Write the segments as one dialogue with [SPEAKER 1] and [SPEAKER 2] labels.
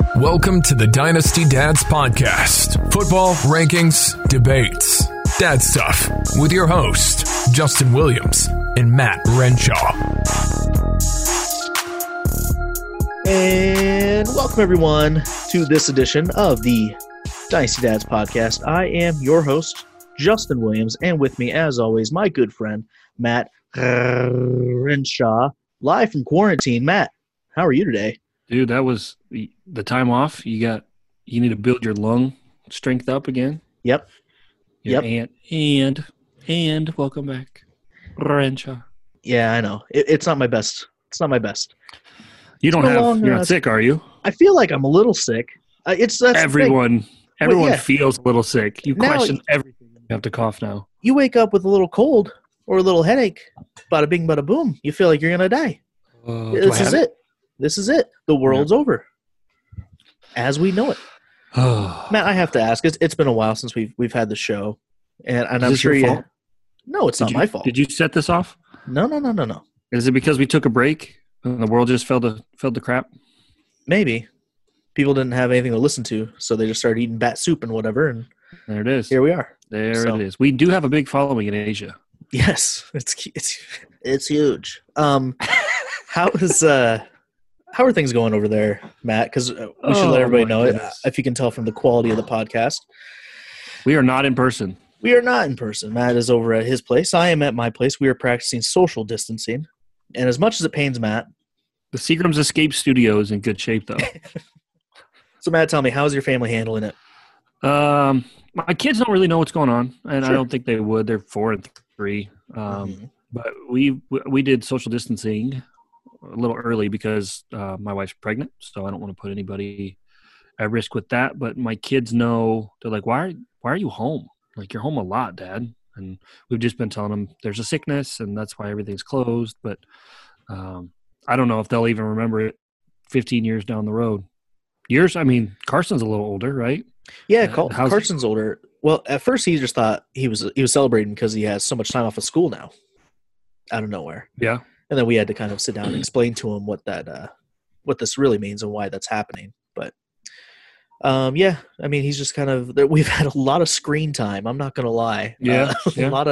[SPEAKER 1] Welcome to the Dynasty Dads Podcast. Football, rankings, debates, dad stuff with your host, Justin Williams and Matt Renshaw.
[SPEAKER 2] And welcome everyone to this edition of the Dynasty Dads Podcast. I am your host, Justin Williams, and with me, as always, my good friend, Matt Renshaw, live from quarantine. Matt, how are you today?
[SPEAKER 3] Dude, that was the time off. You need to build your lung strength up again.
[SPEAKER 2] Yep.
[SPEAKER 3] And welcome back, Renshaw.
[SPEAKER 2] Yeah, I know. It's not my best. It's not my best.
[SPEAKER 3] You're not sick, are you?
[SPEAKER 2] I feel like I'm a little sick.
[SPEAKER 3] Everyone feels a little sick. You question everything. You have to cough now.
[SPEAKER 2] You wake up with a little cold or a little headache. Bada bing, bada boom. You feel like you're gonna die. This is it. This is it. The world's over, as we know it. Matt, I have to ask. It's been a while since we've had the show, and I'm sure you. Fault? No, it's not my fault.
[SPEAKER 3] Did you set this off?
[SPEAKER 2] No.
[SPEAKER 3] Is it because we took a break and the world just fell to crap?
[SPEAKER 2] Maybe people didn't have anything to listen to, so they just started eating bat soup and whatever. And
[SPEAKER 3] there it is.
[SPEAKER 2] Here we are.
[SPEAKER 3] It is. We do have a big following in Asia.
[SPEAKER 2] Yes, it's huge. How are things going over there, Matt? Because we should let everybody know it. If you can tell from the quality of the podcast.
[SPEAKER 3] We are not in person.
[SPEAKER 2] We are not in person. Matt is over at his place. I am at my place. We are practicing social distancing. And as much as it pains Matt.
[SPEAKER 3] The Seagram's Escape Studio is in good shape, though.
[SPEAKER 2] So, Matt, tell me, how's your family handling it?
[SPEAKER 3] My kids don't really know what's going on, and
[SPEAKER 2] Sure.
[SPEAKER 3] I don't think they would. They're 4 and 3. But we did social distancing a little early because my wife's pregnant, so I don't want to put anybody at risk with that. But my kids know. They're like, why are you home? Like, you're home a lot, Dad. And we've just been telling them there's a sickness and that's why everything's closed. But I don't know if they'll even remember it 15 years down the road. Years? I mean, Carson's a little older, right?
[SPEAKER 2] Yeah, Carson's older. Well, at first he just thought he was celebrating because he has so much time off of school now, out of nowhere.
[SPEAKER 3] Yeah.
[SPEAKER 2] And then we had to kind of sit down and explain to him what this really means and why that's happening. But yeah, I mean, he's just kind of. We've had a lot of screen time. I'm not gonna lie.
[SPEAKER 3] Yeah.
[SPEAKER 2] A lot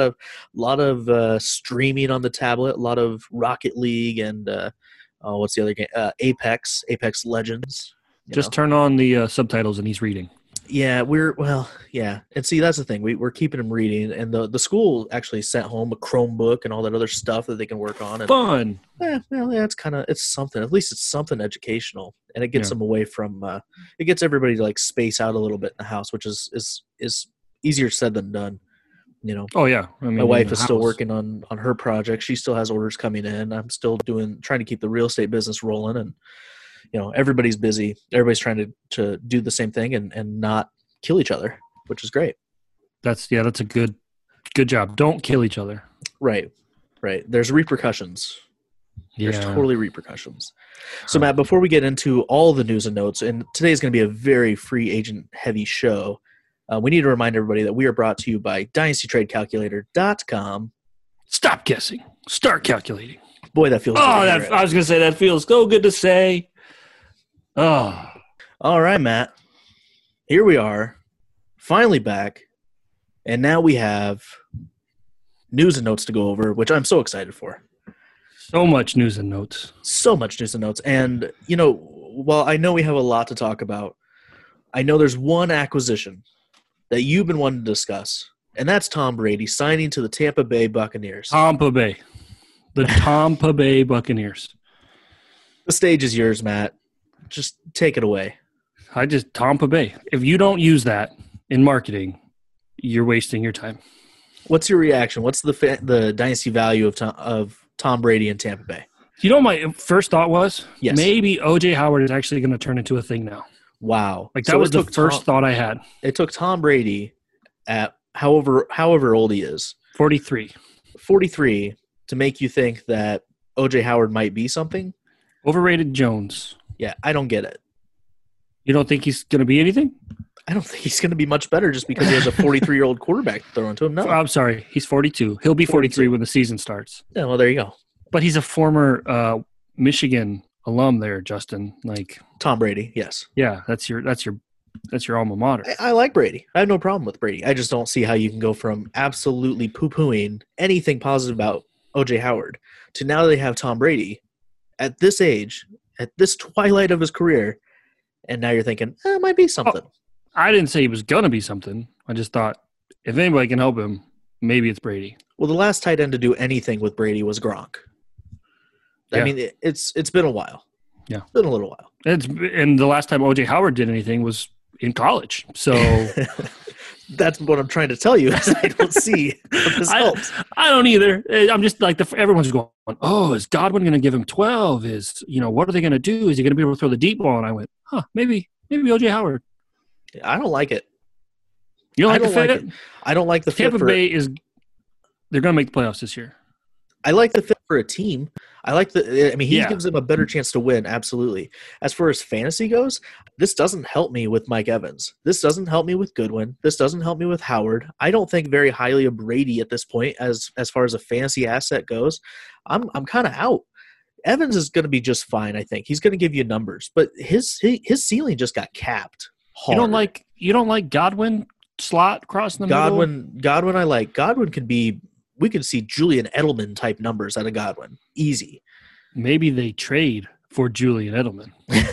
[SPEAKER 2] of streaming on the tablet. A lot of Rocket League and what's the other game? Apex Legends.
[SPEAKER 3] Just turn on the subtitles and he's reading.
[SPEAKER 2] Yeah, and see, that's the thing. We're keeping him reading, and the school actually sent home a Chromebook and all that other stuff that they can work on. And,
[SPEAKER 3] Fun.
[SPEAKER 2] It's something. At least it's something educational, and it gets them away from. It gets everybody to like space out a little bit in the house, which is easier said than done. You know.
[SPEAKER 3] Oh yeah. I mean,
[SPEAKER 2] my wife is still working on her project. She still has orders coming in. I'm still trying to keep the real estate business rolling, and everybody's busy. Everybody's trying to do the same thing and not kill each other, which is great.
[SPEAKER 3] That's a good job. Don't kill each other.
[SPEAKER 2] Right. There's repercussions.
[SPEAKER 3] Yeah.
[SPEAKER 2] There's totally repercussions. So, Matt, before we get into all the news and notes, and today's going to be a very free agent heavy show, we need to remind everybody that we are brought to you by DynastyTradeCalculator.com.
[SPEAKER 3] Stop guessing. Start calculating.
[SPEAKER 2] Boy, that feels good.
[SPEAKER 3] I was going to say that feels so good to say. Oh.
[SPEAKER 2] All right, Matt. Here we are, finally back, and now we have news and notes to go over, which I'm so excited for.
[SPEAKER 3] So much news and notes.
[SPEAKER 2] So much news and notes. And, while I know we have a lot to talk about, I know there's one acquisition that you've been wanting to discuss, and that's Tom Brady signing to the Tampa Bay Buccaneers.
[SPEAKER 3] Tampa Bay. The Tampa Bay Buccaneers.
[SPEAKER 2] The stage is yours, Matt. Just take it away.
[SPEAKER 3] Tampa Bay. If you don't use that in marketing, you're wasting your time.
[SPEAKER 2] What's your reaction? What's the dynasty value of Tom Brady in Tampa Bay?
[SPEAKER 3] You know, my first thought was maybe O.J. Howard is actually going to turn into a thing now.
[SPEAKER 2] Wow.
[SPEAKER 3] Like that was the first thought I had.
[SPEAKER 2] It took Tom Brady at however old he is.
[SPEAKER 3] 43
[SPEAKER 2] to make you think that O.J. Howard might be something?
[SPEAKER 3] Overrated Jones.
[SPEAKER 2] Yeah, I don't get it.
[SPEAKER 3] You don't think he's going to be anything?
[SPEAKER 2] I don't think he's going to be much better just because he has a 43-year-old quarterback thrown to him. No.
[SPEAKER 3] I'm sorry. He's 42. He'll be 43 when the season starts.
[SPEAKER 2] Yeah, well, there you go.
[SPEAKER 3] But he's a former Michigan alum there, Justin. Like
[SPEAKER 2] Tom Brady, yes.
[SPEAKER 3] Yeah, that's your alma mater.
[SPEAKER 2] I like Brady. I have no problem with Brady. I just don't see how you can go from absolutely poo-pooing anything positive about O.J. Howard to now they have Tom Brady at this age, at this twilight of his career, and now you're thinking, it might be something.
[SPEAKER 3] Oh, I didn't say he was going to be something. I just thought if anybody can help him, maybe it's Brady.
[SPEAKER 2] Well, the last tight end to do anything with Brady was Gronk. I mean, it's been a while.
[SPEAKER 3] Yeah.
[SPEAKER 2] It's been a little while.
[SPEAKER 3] And the last time O.J. Howard did anything was in college. So
[SPEAKER 2] that's what I'm trying to tell you is I don't see this helps.
[SPEAKER 3] I don't either. I'm just like everyone's going, oh, is Godwin going to give him 12? What are they going to do? Is he going to be able to throw the deep ball? And I went, maybe O.J. Howard.
[SPEAKER 2] I don't like it.
[SPEAKER 3] You don't like the fit?
[SPEAKER 2] I don't like the fit.
[SPEAKER 3] Tampa Bay they're going to make the playoffs this year.
[SPEAKER 2] I like the fit for a team. He gives them a better chance to win, absolutely. As far as fantasy goes, this doesn't help me with Mike Evans. This doesn't help me with Goodwin. This doesn't help me with Howard. I don't think very highly of Brady at this point as far as a fantasy asset goes. I'm kind of out. Evans is going to be just fine, I think. He's going to give you numbers, but his ceiling just got capped hard.
[SPEAKER 3] You don't like Godwin slot crossing the middle?
[SPEAKER 2] Godwin I like. Godwin can be – we could see Julian Edelman type numbers out of Godwin. Easy.
[SPEAKER 3] Maybe they trade for Julian Edelman.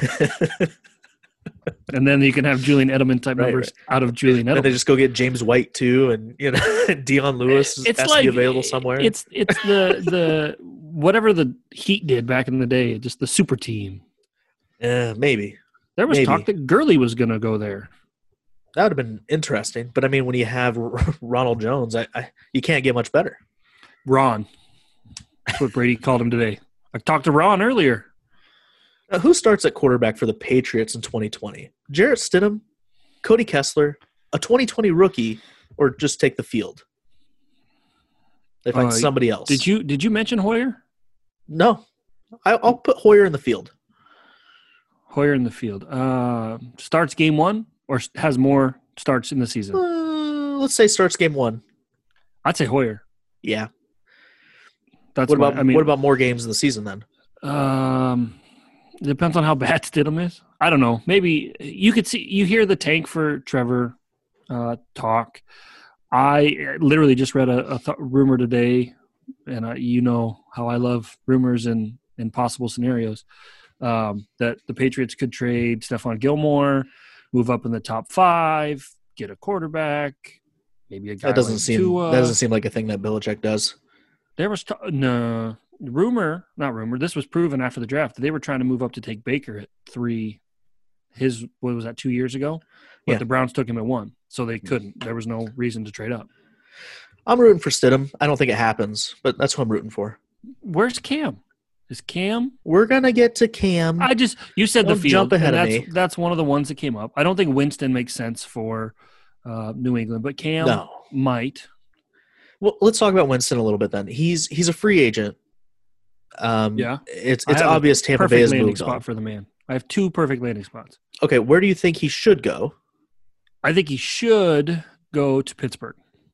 [SPEAKER 3] And then you can have Julian Edelman type numbers out of Julian Edelman.
[SPEAKER 2] And they just go get James White too, and Dion Lewis has to be available somewhere.
[SPEAKER 3] It's the whatever the Heat did back in the day, just the super team.
[SPEAKER 2] Maybe.
[SPEAKER 3] There was talk that Gurley was going to go there.
[SPEAKER 2] That would have been interesting. But, I mean, when you have Ronald Jones, you can't get much better.
[SPEAKER 3] Ron. That's what Brady called him today. I talked to Ron earlier.
[SPEAKER 2] Now, who starts at quarterback for the Patriots in 2020? Jarrett Stidham, Cody Kessler, a 2020 rookie, or just take the field? They find somebody else.
[SPEAKER 3] Did you mention Hoyer?
[SPEAKER 2] No. I'll put Hoyer in the field.
[SPEAKER 3] Hoyer in the field. Starts game one? Or has more starts in the season?
[SPEAKER 2] Let's say starts game one.
[SPEAKER 3] I'd say Hoyer.
[SPEAKER 2] Yeah.
[SPEAKER 3] What
[SPEAKER 2] about more games in the season then?
[SPEAKER 3] Depends on how bad Stidham is. I don't know. Maybe you hear the tank for Trevor talk. I literally just read a rumor today, and you know how I love rumors and possible scenarios, that the Patriots could trade Stephon Gilmore, move up in the top 5, get a quarterback, maybe a guy. That doesn't
[SPEAKER 2] seem like a thing that Belichick does.
[SPEAKER 3] There was not rumor. This was proven after the draft that they were trying to move up to take Baker at 3. What was that, 2 years ago? But the Browns took him at 1, so they couldn't. There was no reason to trade up.
[SPEAKER 2] I'm rooting for Stidham. I don't think it happens, but that's who I'm rooting for.
[SPEAKER 3] Where's Cam? Is Cam?
[SPEAKER 2] We're gonna get to Cam.
[SPEAKER 3] You said the field.
[SPEAKER 2] Jump ahead of me.
[SPEAKER 3] That's one of the ones that came up. I don't think Winston makes sense for New England, but Cam might.
[SPEAKER 2] Well, let's talk about Winston a little bit then. He's a free agent. It's obvious Tampa Bay has moved
[SPEAKER 3] spot
[SPEAKER 2] on
[SPEAKER 3] for the man. I have 2 perfect landing spots.
[SPEAKER 2] Okay, where do you think he should go?
[SPEAKER 3] I think he should go to Pittsburgh.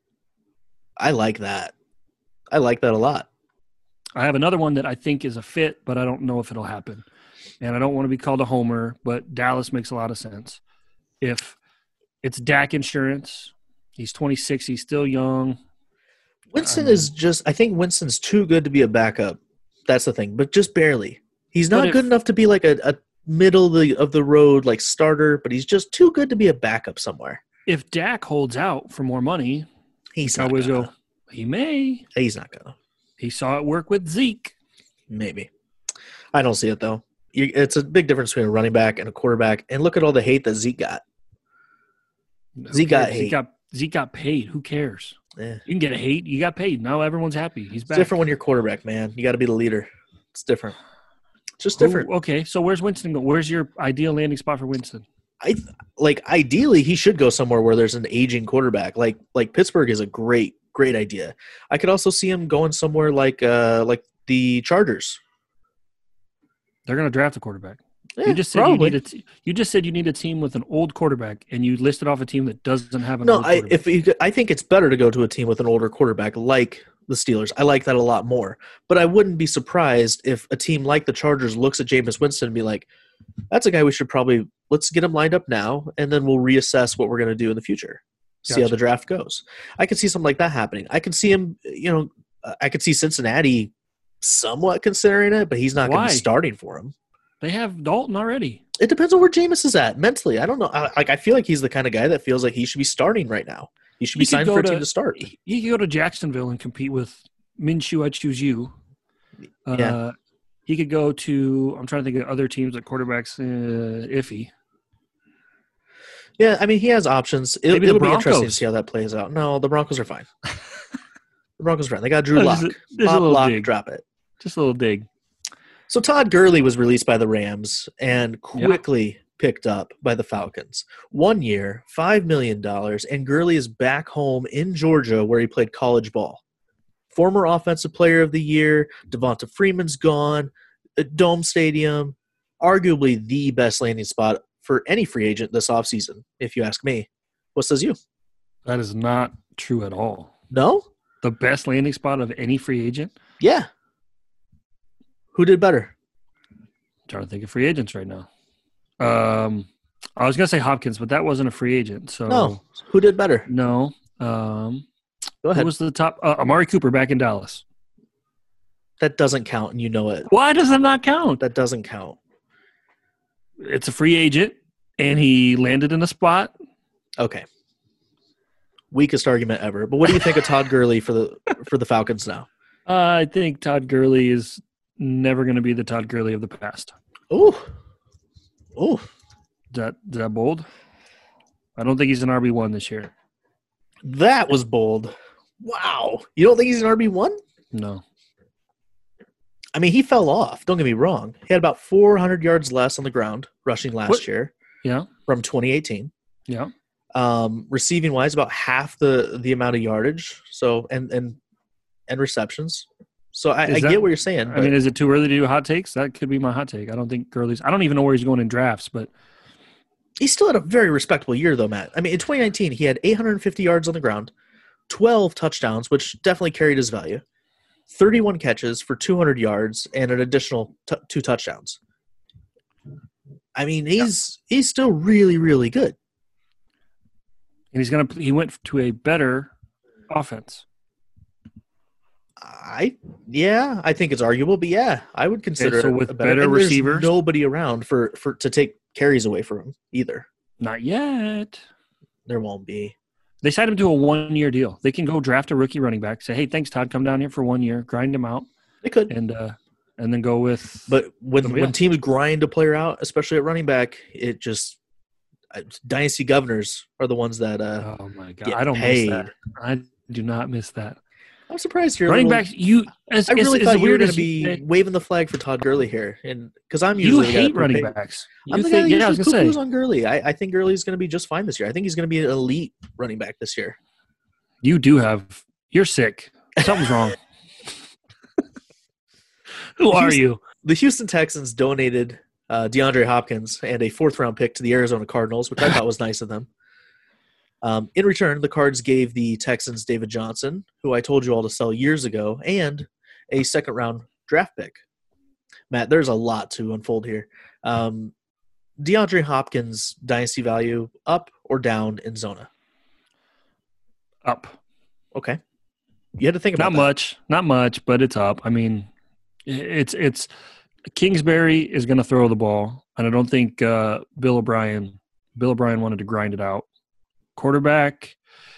[SPEAKER 2] I like that. I like that a lot.
[SPEAKER 3] I have another one that I think is a fit, but I don't know if it'll happen. And I don't want to be called a homer, but Dallas makes a lot of sense. If it's Dak insurance, he's 26, he's still young.
[SPEAKER 2] Winston I think Winston's too good to be a backup. That's the thing, but just barely. He's not good enough to be like a middle of the road like starter, but he's just too good to be a backup somewhere.
[SPEAKER 3] If Dak holds out for more money,
[SPEAKER 2] he may. He's not gonna.
[SPEAKER 3] He saw it work with Zeke.
[SPEAKER 2] Maybe. I don't see it, though. It's a big difference between a running back and a quarterback. And look at all the hate that Zeke got. Zeke got hate.
[SPEAKER 3] Zeke got paid. Who cares?
[SPEAKER 2] Yeah.
[SPEAKER 3] You can get hate. You got paid. Now everyone's happy. He's back.
[SPEAKER 2] It's different when you're quarterback, man. You got to be the leader. It's different. It's just different.
[SPEAKER 3] Okay, so where's Winston go? Where's your ideal landing spot for Winston?
[SPEAKER 2] Ideally, he should go somewhere where there's an aging quarterback. Like Pittsburgh is a great idea. I could also see him going somewhere like the Chargers.
[SPEAKER 3] They're going to draft a quarterback.
[SPEAKER 2] Yeah,
[SPEAKER 3] you just said you just said you need a team with an old quarterback, and you listed off a team that doesn't have an old quarterback.
[SPEAKER 2] I think it's better to go to a team with an older quarterback, like the Steelers. I like that a lot more. But I wouldn't be surprised if a team like the Chargers looks at Jameis Winston and be like, that's a guy we should probably – let's get him lined up now, and then we'll reassess what we're going to do in the future. See how the draft goes. I could see something like that happening. I could see him – I could see Cincinnati somewhat considering it, but he's not going to be starting for him.
[SPEAKER 3] They have Dalton already.
[SPEAKER 2] It depends on where Jameis is at mentally. I don't know. I feel like he's the kind of guy that feels like he should be starting right now. He should be signed for a team to start.
[SPEAKER 3] He could go to Jacksonville and compete with Minshew. I choose you.
[SPEAKER 2] Yeah.
[SPEAKER 3] He could go to – I'm trying to think of other teams at quarterbacks. Iffy.
[SPEAKER 2] Yeah, I mean, he has options. It'll be interesting to see how that plays out. No, the Broncos are fine. The Broncos are fine. They got Drew Lock.
[SPEAKER 3] Pop, lock,
[SPEAKER 2] drop it.
[SPEAKER 3] Just a little dig.
[SPEAKER 2] So Todd Gurley was released by the Rams and quickly picked up by the Falcons. 1 year, $5 million, and Gurley is back home in Georgia where he played college ball. Former Offensive Player of the Year, Devonta Freeman's gone, Dome Stadium, arguably the best landing spot for any free agent this offseason, if you ask me. What says you?
[SPEAKER 3] That is not true at all.
[SPEAKER 2] No?
[SPEAKER 3] The best landing spot of any free agent?
[SPEAKER 2] Yeah. Who did better?
[SPEAKER 3] I'm trying to think of free agents right now. I was going to say Hopkins, but that wasn't a free agent. So
[SPEAKER 2] no. Who did better?
[SPEAKER 3] No.
[SPEAKER 2] Go ahead.
[SPEAKER 3] Who was the top? Amari Cooper back in Dallas.
[SPEAKER 2] That doesn't count, and you know it.
[SPEAKER 3] Why does that not count?
[SPEAKER 2] That doesn't count.
[SPEAKER 3] It's a free agent, and he landed in a spot.
[SPEAKER 2] Okay. Weakest argument ever. But what do you think of Todd Gurley for the Falcons now?
[SPEAKER 3] I think Todd Gurley is never going to be the Todd Gurley of the past.
[SPEAKER 2] Ooh.
[SPEAKER 3] Is that bold? I don't think he's an RB1 this year.
[SPEAKER 2] That was bold. Wow. You don't think he's an RB1?
[SPEAKER 3] No.
[SPEAKER 2] I mean, he fell off. Don't get me wrong. He had about 400 yards less on the ground rushing last year.
[SPEAKER 3] Yeah.
[SPEAKER 2] From 2018.
[SPEAKER 3] Yeah.
[SPEAKER 2] Receiving wise, about half the amount of yardage. So and receptions. So I get what you're saying.
[SPEAKER 3] I mean, is it too early to do hot takes? That could be my hot take. I don't think Gurley's – I don't even know where he's going in drafts, but –
[SPEAKER 2] he still had a very respectable year, though, Matt. I mean, in 2019, he had 850 yards on the ground, 12 touchdowns, which definitely carried his value, 31 catches for 200 yards, and an additional 2 touchdowns. I mean, he's still really, really good.
[SPEAKER 3] And he went to a better offense.
[SPEAKER 2] I think it's arguable, but yeah, I would consider
[SPEAKER 3] so with better receivers,
[SPEAKER 2] there's nobody around for to take carries away from him either.
[SPEAKER 3] Not yet.
[SPEAKER 2] There won't be.
[SPEAKER 3] They signed him to a 1-year deal. They can go draft a rookie running back. Say, hey, thanks, Todd. Come down here for 1 year, grind him out.
[SPEAKER 2] They could,
[SPEAKER 3] and then go with.
[SPEAKER 2] But when teams grind a player out, especially at running back, it just dynasty governors are the ones that.
[SPEAKER 3] Oh my God! I don't miss that. I do not miss that.
[SPEAKER 2] I'm surprised you're
[SPEAKER 3] running backs.
[SPEAKER 2] I really thought you were going to be waving the flag for Todd Gurley here, and because I'm usually
[SPEAKER 3] hate running backs.
[SPEAKER 2] I'm the guy that usually poo-poos on Gurley. I think Gurley's going to be just fine this year. I think he's going to be an elite running back this year.
[SPEAKER 3] You're sick. Something's wrong. Who are you?
[SPEAKER 2] The Houston Texans donated DeAndre Hopkins and a 4th-round pick to the Arizona Cardinals, which I thought was nice of them. In return, the Cards gave the Texans David Johnson, who I told you all to sell years ago, and a 2nd-round draft pick. Matt, there's a lot to unfold here. DeAndre Hopkins' dynasty value, up or down in Zona?
[SPEAKER 3] Up.
[SPEAKER 2] Okay. You had to think about that.
[SPEAKER 3] Not much, but it's up. I mean, it's Kingsbury is going to throw the ball, and I don't think Bill O'Brien wanted to grind it out. Quarterback,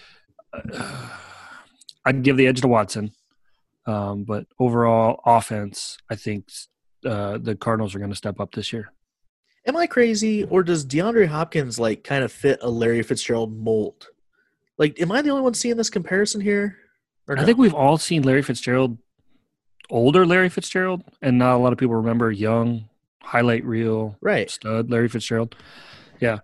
[SPEAKER 3] I'd give the edge to Watson. But overall offense, I think the Cardinals are going to step up this year.
[SPEAKER 2] Am I crazy, or does DeAndre Hopkins kind of fit a Larry Fitzgerald mold? Am I the only one seeing this comparison here? Or no?
[SPEAKER 3] I think we've all seen Larry Fitzgerald, older Larry Fitzgerald, and not a lot of people remember young, highlight reel, stud Larry Fitzgerald. Yeah.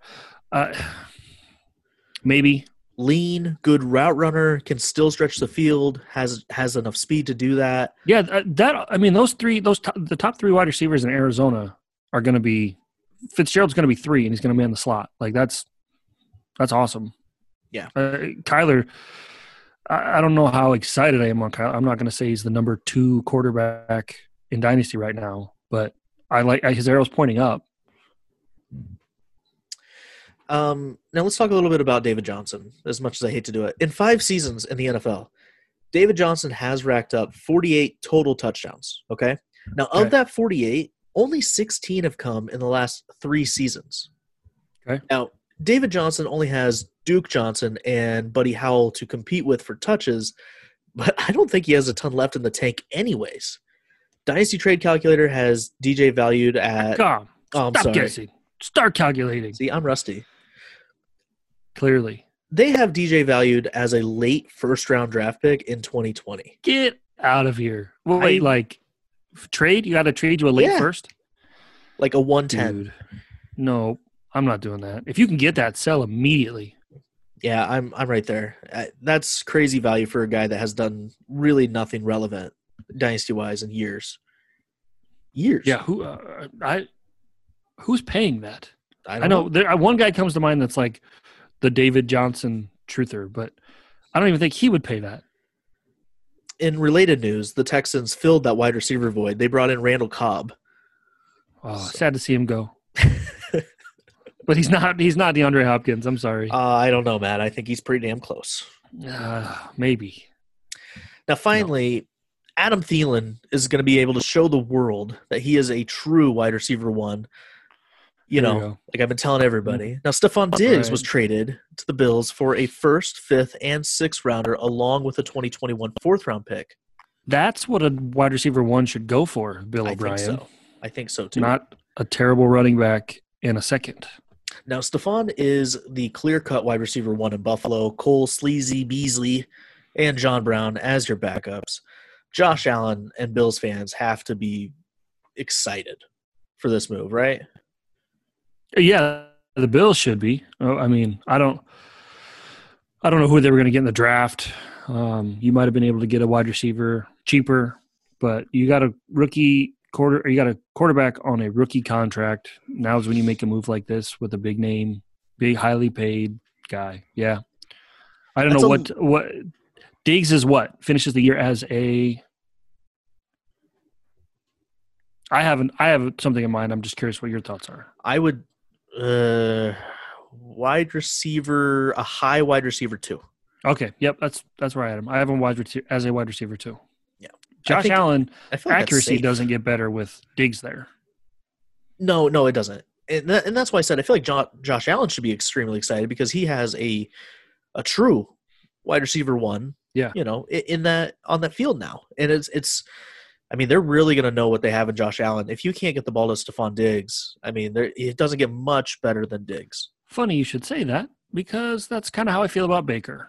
[SPEAKER 3] Maybe.
[SPEAKER 2] Lean, good route runner, can still stretch the field, has enough speed to do that.
[SPEAKER 3] Yeah, the top 3 wide receivers in Arizona are going to be – Fitzgerald's going to be 3, and he's going to be in the slot. That's awesome.
[SPEAKER 2] Yeah.
[SPEAKER 3] Kyler, I don't know how excited I am on Kyle. I'm not going to say he's the number 2 quarterback in Dynasty right now, but I like his arrow's pointing up.
[SPEAKER 2] Now let's talk a little bit about David Johnson, as much as I hate to do it. In 5 seasons in the NFL, David Johnson has racked up 48 total touchdowns, okay? Now, of that 48, only 16 have come in the last 3 seasons.
[SPEAKER 3] Okay.
[SPEAKER 2] Now, David Johnson only has Duke Johnson and Buddy Howell to compete with for touches, but I don't think he has a ton left in the tank anyways. Dynasty Trade Calculator has DJ valued at...
[SPEAKER 3] I'm
[SPEAKER 2] sorry.
[SPEAKER 3] guessing. Start calculating.
[SPEAKER 2] See, I'm rusty.
[SPEAKER 3] Clearly.
[SPEAKER 2] They have DJ valued as a late first-round draft pick in 2020.
[SPEAKER 3] Get out of here. Wait, trade? You got to trade you a late first?
[SPEAKER 2] Like a 110.
[SPEAKER 3] Dude, no, I'm not doing that. If you can get that, sell immediately.
[SPEAKER 2] Yeah, I'm right there. That's crazy value for a guy that has done really nothing relevant dynasty-wise in years. Years.
[SPEAKER 3] Yeah, who's paying that?
[SPEAKER 2] I know.
[SPEAKER 3] One guy comes to mind that's like the David Johnson truther, but I don't even think he would pay that.
[SPEAKER 2] In related news, the Texans filled that wide receiver void. They brought in Randall Cobb.
[SPEAKER 3] Oh, sad to see him go. But he's not DeAndre Hopkins. I'm sorry.
[SPEAKER 2] I don't know, Matt. I think he's pretty damn close.
[SPEAKER 3] Maybe.
[SPEAKER 2] Now, finally, Adam Thielen is going to be able to show the world that he is a true wide receiver 1. Like I've been telling everybody. Now, Stephon Diggs was traded to the Bills for a 1st, 5th, and 6th rounder, along with a 2021 4th-round pick.
[SPEAKER 3] That's what a wide receiver 1 should go for, Bill O'Brien.
[SPEAKER 2] I think so, too.
[SPEAKER 3] Not a terrible running back in a second.
[SPEAKER 2] Now, Stephon is the clear-cut wide receiver 1 in Buffalo. Cole, Sleazy, Beasley, and John Brown as your backups. Josh Allen and Bills fans have to be excited for this move, right?
[SPEAKER 3] Yeah, the Bills should be. I mean, I don't know who they were going to get in the draft. You might have been able to get a wide receiver cheaper, but you got a quarterback on a rookie contract. Now's when you make a move like this with a big name, big, highly paid guy. Yeah, I don't know what Diggs is. What finishes the year as a. I have something in mind. I'm just curious what your thoughts are.
[SPEAKER 2] I would. Wide receiver, a high wide receiver 2.
[SPEAKER 3] Okay, yep, that's where I am. I have him as a wide receiver 2.
[SPEAKER 2] Yeah,
[SPEAKER 3] Josh Allen
[SPEAKER 2] like
[SPEAKER 3] accuracy doesn't get better with Diggs there.
[SPEAKER 2] No, it doesn't, and that's why I said I feel like Josh Allen should be extremely excited because he has a true wide receiver 1.
[SPEAKER 3] Yeah,
[SPEAKER 2] in that on that field now, and it's. I mean, they're really going to know what they have in Josh Allen. If you can't get the ball to Stephon Diggs, I mean, it doesn't get much better than Diggs.
[SPEAKER 3] Funny you should say that because that's kind of how I feel about Baker.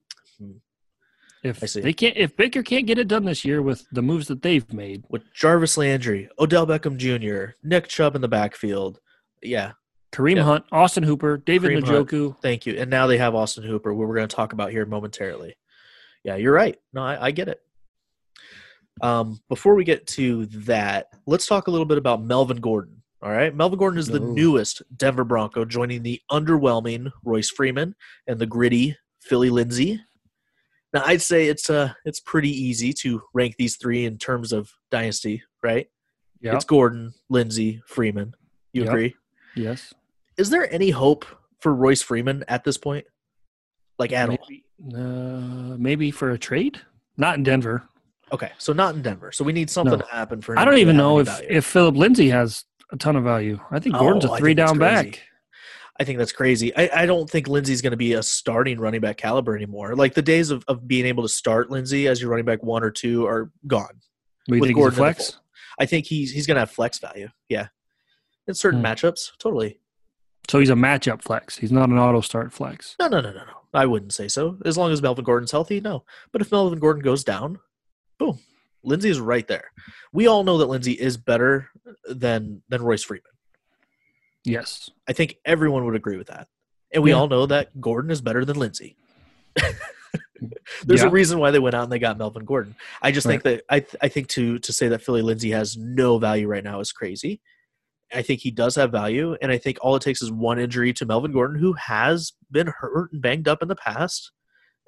[SPEAKER 3] If Baker can't get it done this year with the moves that they've made,
[SPEAKER 2] with Jarvis Landry, Odell Beckham Jr., Nick Chubb in the backfield,
[SPEAKER 3] Kareem Hunt, Austin Hooper, David Njoku.
[SPEAKER 2] Thank you. And now they have Austin Hooper, who we're going to talk about here momentarily. Yeah, you're right. No, I get it. Before we get to that, let's talk a little bit about Melvin Gordon. All right, Melvin Gordon is the newest Denver Bronco, joining the underwhelming Royce Freeman and the gritty Philly Lindsay. Now, I'd say it's pretty easy to rank these 3 in terms of dynasty, right?
[SPEAKER 3] Yeah,
[SPEAKER 2] it's Gordon, Lindsay, Freeman. You agree?
[SPEAKER 3] Yes.
[SPEAKER 2] Is there any hope for Royce Freeman at this point? Like at all?
[SPEAKER 3] Maybe for a trade? Not in Denver.
[SPEAKER 2] Okay, so not in Denver. So we need something to happen for him.
[SPEAKER 3] I don't even know if Philip Lindsay has a ton of value. I think Gordon's a 3-down back.
[SPEAKER 2] I think that's crazy. I don't think Lindsay's going to be a starting running back caliber anymore. Like the days of being able to start Lindsay as your running back 1 or 2 are gone.
[SPEAKER 3] You think Gordon he's a flex?
[SPEAKER 2] I think he's going to have flex value. Yeah, in certain matchups, totally.
[SPEAKER 3] So he's a matchup flex. He's not an auto start flex.
[SPEAKER 2] No. I wouldn't say so. As long as Melvin Gordon's healthy, no. But if Melvin Gordon goes down, boom, Lindsay is right there. We all know that Lindsay is better than Royce Freeman.
[SPEAKER 3] Yes. I
[SPEAKER 2] think everyone would agree with that. And we all know that Gordon is better than Lindsay. There's a reason why they went out and they got Melvin Gordon. I just think that I think to say that Philly Lindsay has no value right now is crazy. I think he does have value, and I think all it takes is one injury to Melvin Gordon, who has been hurt and banged up in the past.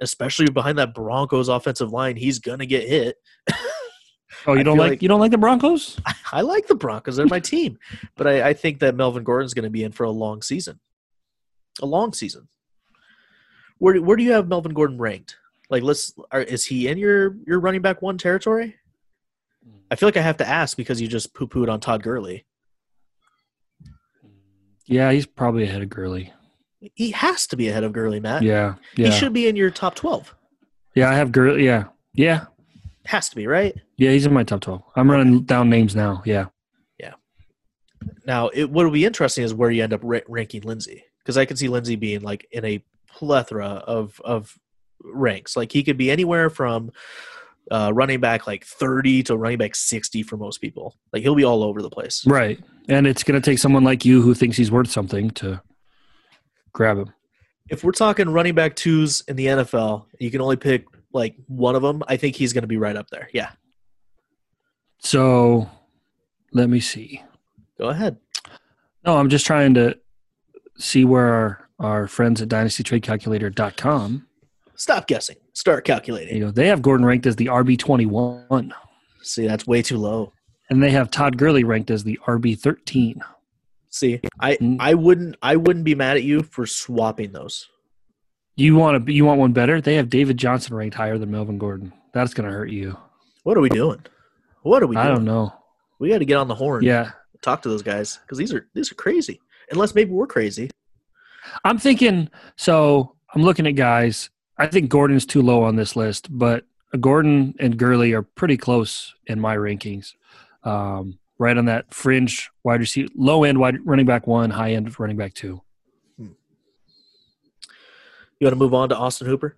[SPEAKER 2] especially behind that Broncos offensive line. He's gonna get hit.
[SPEAKER 3] Oh, you don't like the Broncos?
[SPEAKER 2] I like the Broncos. They're my team, but I think that Melvin Gordon's going to be in for a long season. A long season. Where do you have Melvin Gordon ranked? Like, is he in your running back one territory? I feel like I have to ask because you just poo-pooed on Todd Gurley.
[SPEAKER 3] Yeah, he's probably ahead of Gurley.
[SPEAKER 2] He has to be ahead of Gurley, Matt.
[SPEAKER 3] Yeah.
[SPEAKER 2] He should be in your top 12.
[SPEAKER 3] Yeah, I have Gurley. Yeah.
[SPEAKER 2] Has to be, right?
[SPEAKER 3] Yeah, he's in my top 12. I'm running down names now. Yeah.
[SPEAKER 2] Now, what will be interesting is where you end up ranking Lindsey, because I can see Lindsey being like in a plethora of ranks. Like he could be anywhere from running back like 30 to running back 60 for most people. Like he'll be all over the place.
[SPEAKER 3] Right. And it's going to take someone like you who thinks he's worth something to grab him.
[SPEAKER 2] If we're talking running back twos in the NFL, you can only pick like one of them. I think he's going to be right up there. Yeah.
[SPEAKER 3] So let me see.
[SPEAKER 2] Go ahead.
[SPEAKER 3] No, I'm just trying to see where our friends at dynastytradecalculator.com.
[SPEAKER 2] Stop guessing. Start calculating.
[SPEAKER 3] They have Gordon ranked as the RB21.
[SPEAKER 2] See, that's way too low.
[SPEAKER 3] And they have Todd Gurley ranked as the RB13.
[SPEAKER 2] See, I wouldn't be mad at you for swapping those.
[SPEAKER 3] You want one better? They have David Johnson ranked higher than Melvin Gordon. That's going to hurt you.
[SPEAKER 2] What are we doing? I don't
[SPEAKER 3] know.
[SPEAKER 2] We got to get on the horn.
[SPEAKER 3] Yeah.
[SPEAKER 2] Talk to those guys because these are crazy. Unless maybe we're crazy.
[SPEAKER 3] I'm thinking. So I'm looking at guys. I think Gordon's too low on this list, but Gordon and Gurley are pretty close in my rankings. Right on that fringe wide receiver, low end wide running back 1, high end running back 2.
[SPEAKER 2] You want to move on to Austin Hooper?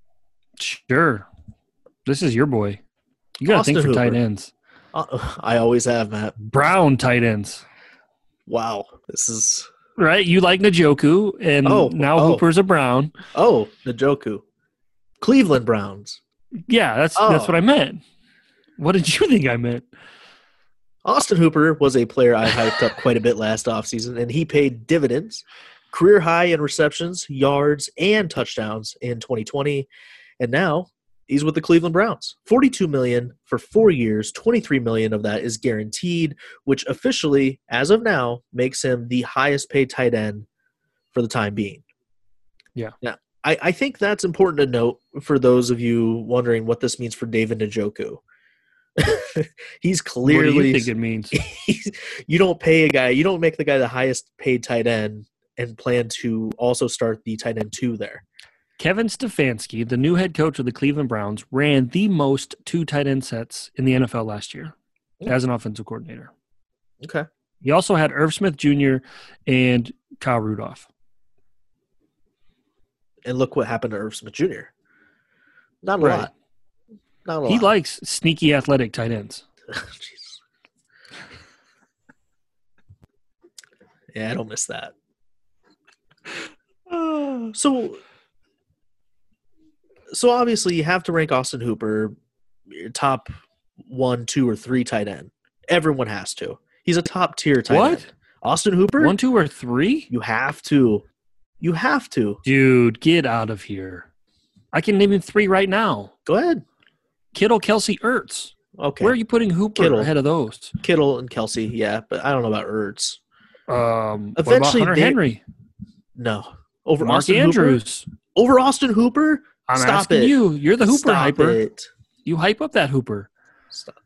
[SPEAKER 3] Sure. This is your boy. You got to think for tight ends.
[SPEAKER 2] I always have, Matt.
[SPEAKER 3] Brown tight ends.
[SPEAKER 2] Wow. This is...
[SPEAKER 3] Right? You like Njoku, and now Hooper's a Brown.
[SPEAKER 2] Oh, Njoku. Cleveland Browns.
[SPEAKER 3] Yeah, that's what I meant. What did you think I meant?
[SPEAKER 2] Austin Hooper was a player I hyped up quite a bit last offseason, and he paid dividends. Career high in receptions, yards, and touchdowns in 2020. And now he's with the Cleveland Browns. $42 million for 4 years. $23 million of that is guaranteed, which officially, as of now, makes him the highest paid tight end for the time being.
[SPEAKER 3] Yeah.
[SPEAKER 2] Now, I think that's important to note for those of you wondering what this means for David Njoku. He's clearly.
[SPEAKER 3] What do you think it means?
[SPEAKER 2] You don't pay a guy. You don't make the guy the highest paid tight end and plan to also start the tight end 2 there.
[SPEAKER 3] Kevin Stefanski, the new head coach of the Cleveland Browns, ran the most 2 tight end sets in the NFL last year as an offensive coordinator.
[SPEAKER 2] Okay.
[SPEAKER 3] He also had Irv Smith Jr. and Kyle Rudolph.
[SPEAKER 2] And look what happened to Irv Smith Jr. Not a lot. Not a lot.
[SPEAKER 3] He likes sneaky athletic tight ends.
[SPEAKER 2] Jesus. Yeah, I don't miss that. So obviously you have to rank Austin Hooper your top 1, 2, or 3 tight end. Everyone has to. He's a top tier tight end. Austin Hooper?
[SPEAKER 3] 1, 2, or 3?
[SPEAKER 2] You have to. You have to.
[SPEAKER 3] Dude, get out of here. I can name him 3 right now.
[SPEAKER 2] Go ahead.
[SPEAKER 3] Kittle, Kelsey, Ertz.
[SPEAKER 2] Okay.
[SPEAKER 3] Where are you putting Hooper ahead of those?
[SPEAKER 2] Kittle and Kelsey, yeah, but I don't know about Ertz.
[SPEAKER 3] Eventually, what about Hunter Henry?
[SPEAKER 2] No. Over
[SPEAKER 3] Mark
[SPEAKER 2] Austin
[SPEAKER 3] Andrews.
[SPEAKER 2] Hooper? Over Austin Hooper?
[SPEAKER 3] I'm
[SPEAKER 2] Stop
[SPEAKER 3] asking
[SPEAKER 2] it.
[SPEAKER 3] you. You're the Hooper
[SPEAKER 2] Stop
[SPEAKER 3] hyper.
[SPEAKER 2] It.
[SPEAKER 3] You hype up that Hooper.
[SPEAKER 2] Stop.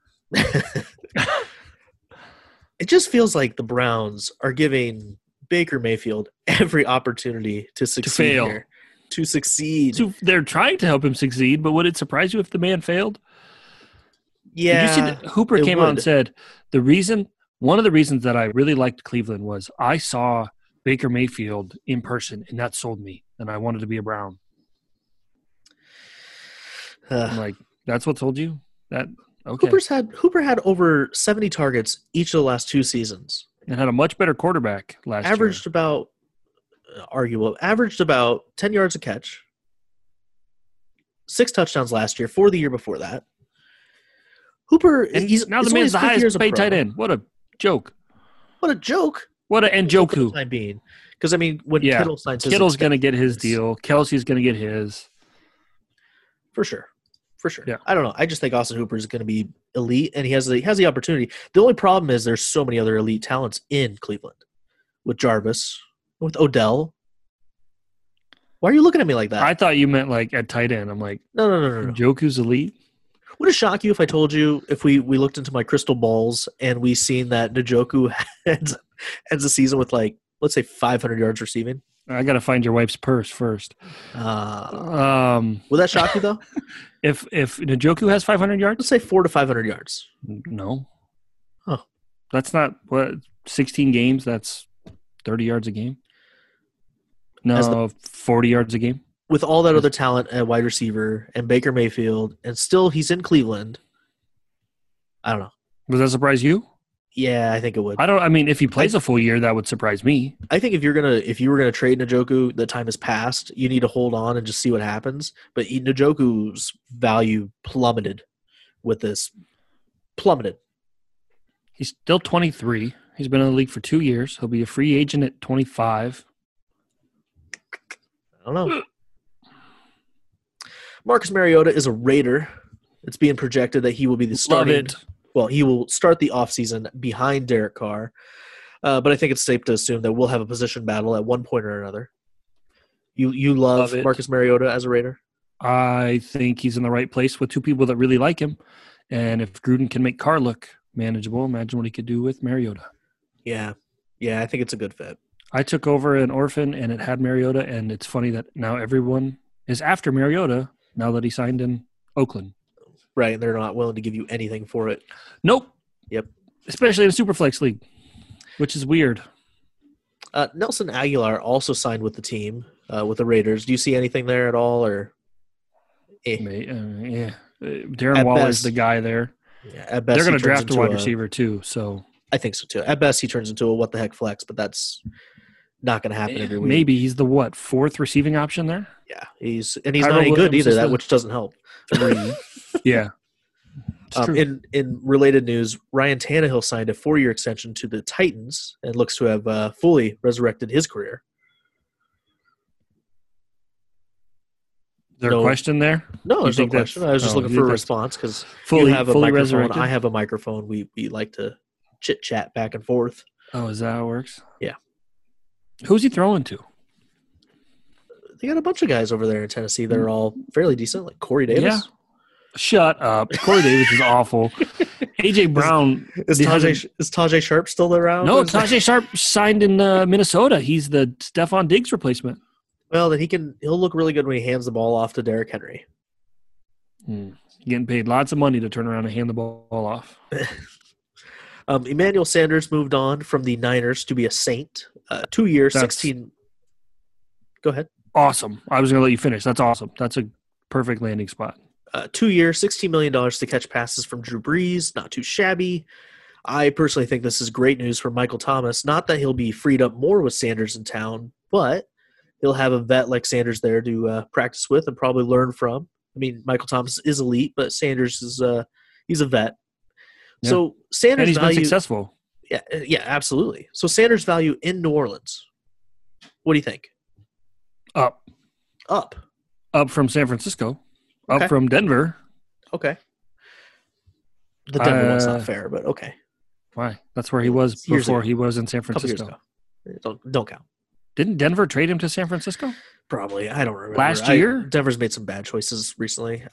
[SPEAKER 2] It just feels like the Browns are giving Baker Mayfield every opportunity to succeed.
[SPEAKER 3] To fail.
[SPEAKER 2] Here. To succeed.
[SPEAKER 3] So they're trying to help him succeed, but would it surprise you if the man failed?
[SPEAKER 2] Yeah.
[SPEAKER 3] Did you see that Hooper came out and said one of the reasons that I really liked Cleveland was I saw Baker Mayfield in person, and that sold me, and I wanted to be a Brown. I'm like, that's what sold you? That okay.
[SPEAKER 2] Hooper had over 70 targets each of the last 2 seasons.
[SPEAKER 3] And had a much better quarterback last year.
[SPEAKER 2] Averaged about 10 yards a catch. 6 touchdowns last year, 4 the year before that. Hooper,
[SPEAKER 3] and he's now the man's the highest paid tight end. What a joke.
[SPEAKER 2] What a joke.
[SPEAKER 3] What a Njoku.
[SPEAKER 2] Time being. Because, I mean, when Kittle signs his
[SPEAKER 3] Kittle's going to get his deal. Kelsey's going to get his.
[SPEAKER 2] For sure.
[SPEAKER 3] Yeah.
[SPEAKER 2] I don't know. I just think Austin Hooper is going to be elite, and he has the opportunity. The only problem is there's so many other elite talents in Cleveland with Jarvis, with Odell. Why are you looking at me like that?
[SPEAKER 3] I thought you meant like at tight end. I'm like,
[SPEAKER 2] no.
[SPEAKER 3] Njoku's elite.
[SPEAKER 2] Would it shock you if I told you if we looked into my crystal balls and we seen that Njoku ends the season with like, let's say 500 yards receiving?
[SPEAKER 3] I got to find your wife's purse first.
[SPEAKER 2] Will that shock you though?
[SPEAKER 3] If Njoku has 500 yards,
[SPEAKER 2] let's say 400 to 500 yards.
[SPEAKER 3] No.
[SPEAKER 2] Oh,
[SPEAKER 3] that's not 16 games. That's 30 yards a game. No, 40 yards a game.
[SPEAKER 2] With all that other talent at wide receiver and Baker Mayfield, and still he's in Cleveland. I don't know.
[SPEAKER 3] Does that surprise you?
[SPEAKER 2] Yeah, I think it would.
[SPEAKER 3] I mean, if he plays a full year, that would surprise me.
[SPEAKER 2] I think if you were gonna trade Njoku, the time has passed. You need to hold on and just see what happens. But Njoku's value plummeted with this. Plummeted.
[SPEAKER 3] He's still 23. He's been in the league for 2 years. He'll be a free agent at 25.
[SPEAKER 2] I don't know. Marcus Mariota is a Raider. It's being projected that he will be the starting.
[SPEAKER 3] Love it.
[SPEAKER 2] Well, he will start the offseason behind Derek Carr. But I think it's safe to assume that we'll have a position battle at one point or another. You love Marcus Mariota as a Raider?
[SPEAKER 3] I think he's in the right place with two people that really like him. And if Gruden can make Carr look manageable, imagine what he could do with Mariota.
[SPEAKER 2] Yeah, I think it's a good fit.
[SPEAKER 3] I took over an orphan, and it had Mariota, and it's funny that now everyone is after Mariota now that he signed in Oakland.
[SPEAKER 2] Right, and they're not willing to give you anything for it.
[SPEAKER 3] Nope.
[SPEAKER 2] Yep.
[SPEAKER 3] Especially in a Superflex league, which is weird.
[SPEAKER 2] Nelson Aguilar also signed with the team, with the Raiders. Do you see anything there at all, or?
[SPEAKER 3] Yeah. Darren Waller's the guy there.
[SPEAKER 2] Yeah, at best
[SPEAKER 3] they're going to draft a wide receiver too, so.
[SPEAKER 2] I think so too. At best, he turns into a what-the-heck flex, but that's not going to happen every week.
[SPEAKER 3] Maybe he's the, fourth receiving option there?
[SPEAKER 2] Yeah, he's not any good either, which doesn't help.
[SPEAKER 3] Yeah.
[SPEAKER 2] In related news, Ryan Tannehill signed a 4-year extension to the Titans and looks to have fully resurrected his career.
[SPEAKER 3] Is there a question there?
[SPEAKER 2] No, there's no question. I was just looking for a response because you have a microphone, resurrected? I have a microphone. We like to chit-chat back and forth.
[SPEAKER 3] Oh, is that how it works?
[SPEAKER 2] Yeah.
[SPEAKER 3] Who's he throwing to?
[SPEAKER 2] They got a bunch of guys over there in Tennessee that are all fairly decent, like Corey Davis.
[SPEAKER 3] Yeah. Shut up. Corey Davis is awful. A.J. Brown.
[SPEAKER 2] Is Tajay Sharp still around?
[SPEAKER 3] No, Tajay Sharp signed in Minnesota. He's the Stephon Diggs replacement.
[SPEAKER 2] Well, then he'll look really good when he hands the ball off to Derrick Henry.
[SPEAKER 3] Getting paid lots of money to turn around and hand the ball off.
[SPEAKER 2] Emmanuel Sanders moved on from the Niners to be a Saint. 2 years, 16. Go ahead.
[SPEAKER 3] Awesome. I was going to let you finish. That's awesome. That's a perfect landing spot.
[SPEAKER 2] 2 years, $16 million to catch passes from Drew Brees. Not too shabby. I personally think this is great news for Michael Thomas. Not that he'll be freed up more with Sanders in town, but he'll have a vet like Sanders there to practice with and probably learn from. I mean, Michael Thomas is elite, but Sanders is he's a vet. Yeah. So Sanders'
[SPEAKER 3] and he's
[SPEAKER 2] value,
[SPEAKER 3] been successful.
[SPEAKER 2] Yeah, absolutely. So Sanders' value in New Orleans. What do you think?
[SPEAKER 3] Up from San Francisco. Up from Denver.
[SPEAKER 2] Okay. The Denver one's not fair, but okay.
[SPEAKER 3] Why? That's where he was before he was in San Francisco.
[SPEAKER 2] Don't count.
[SPEAKER 3] Didn't Denver trade him to San Francisco?
[SPEAKER 2] Probably. I don't remember.
[SPEAKER 3] Last year?
[SPEAKER 2] Denver's made some bad choices recently.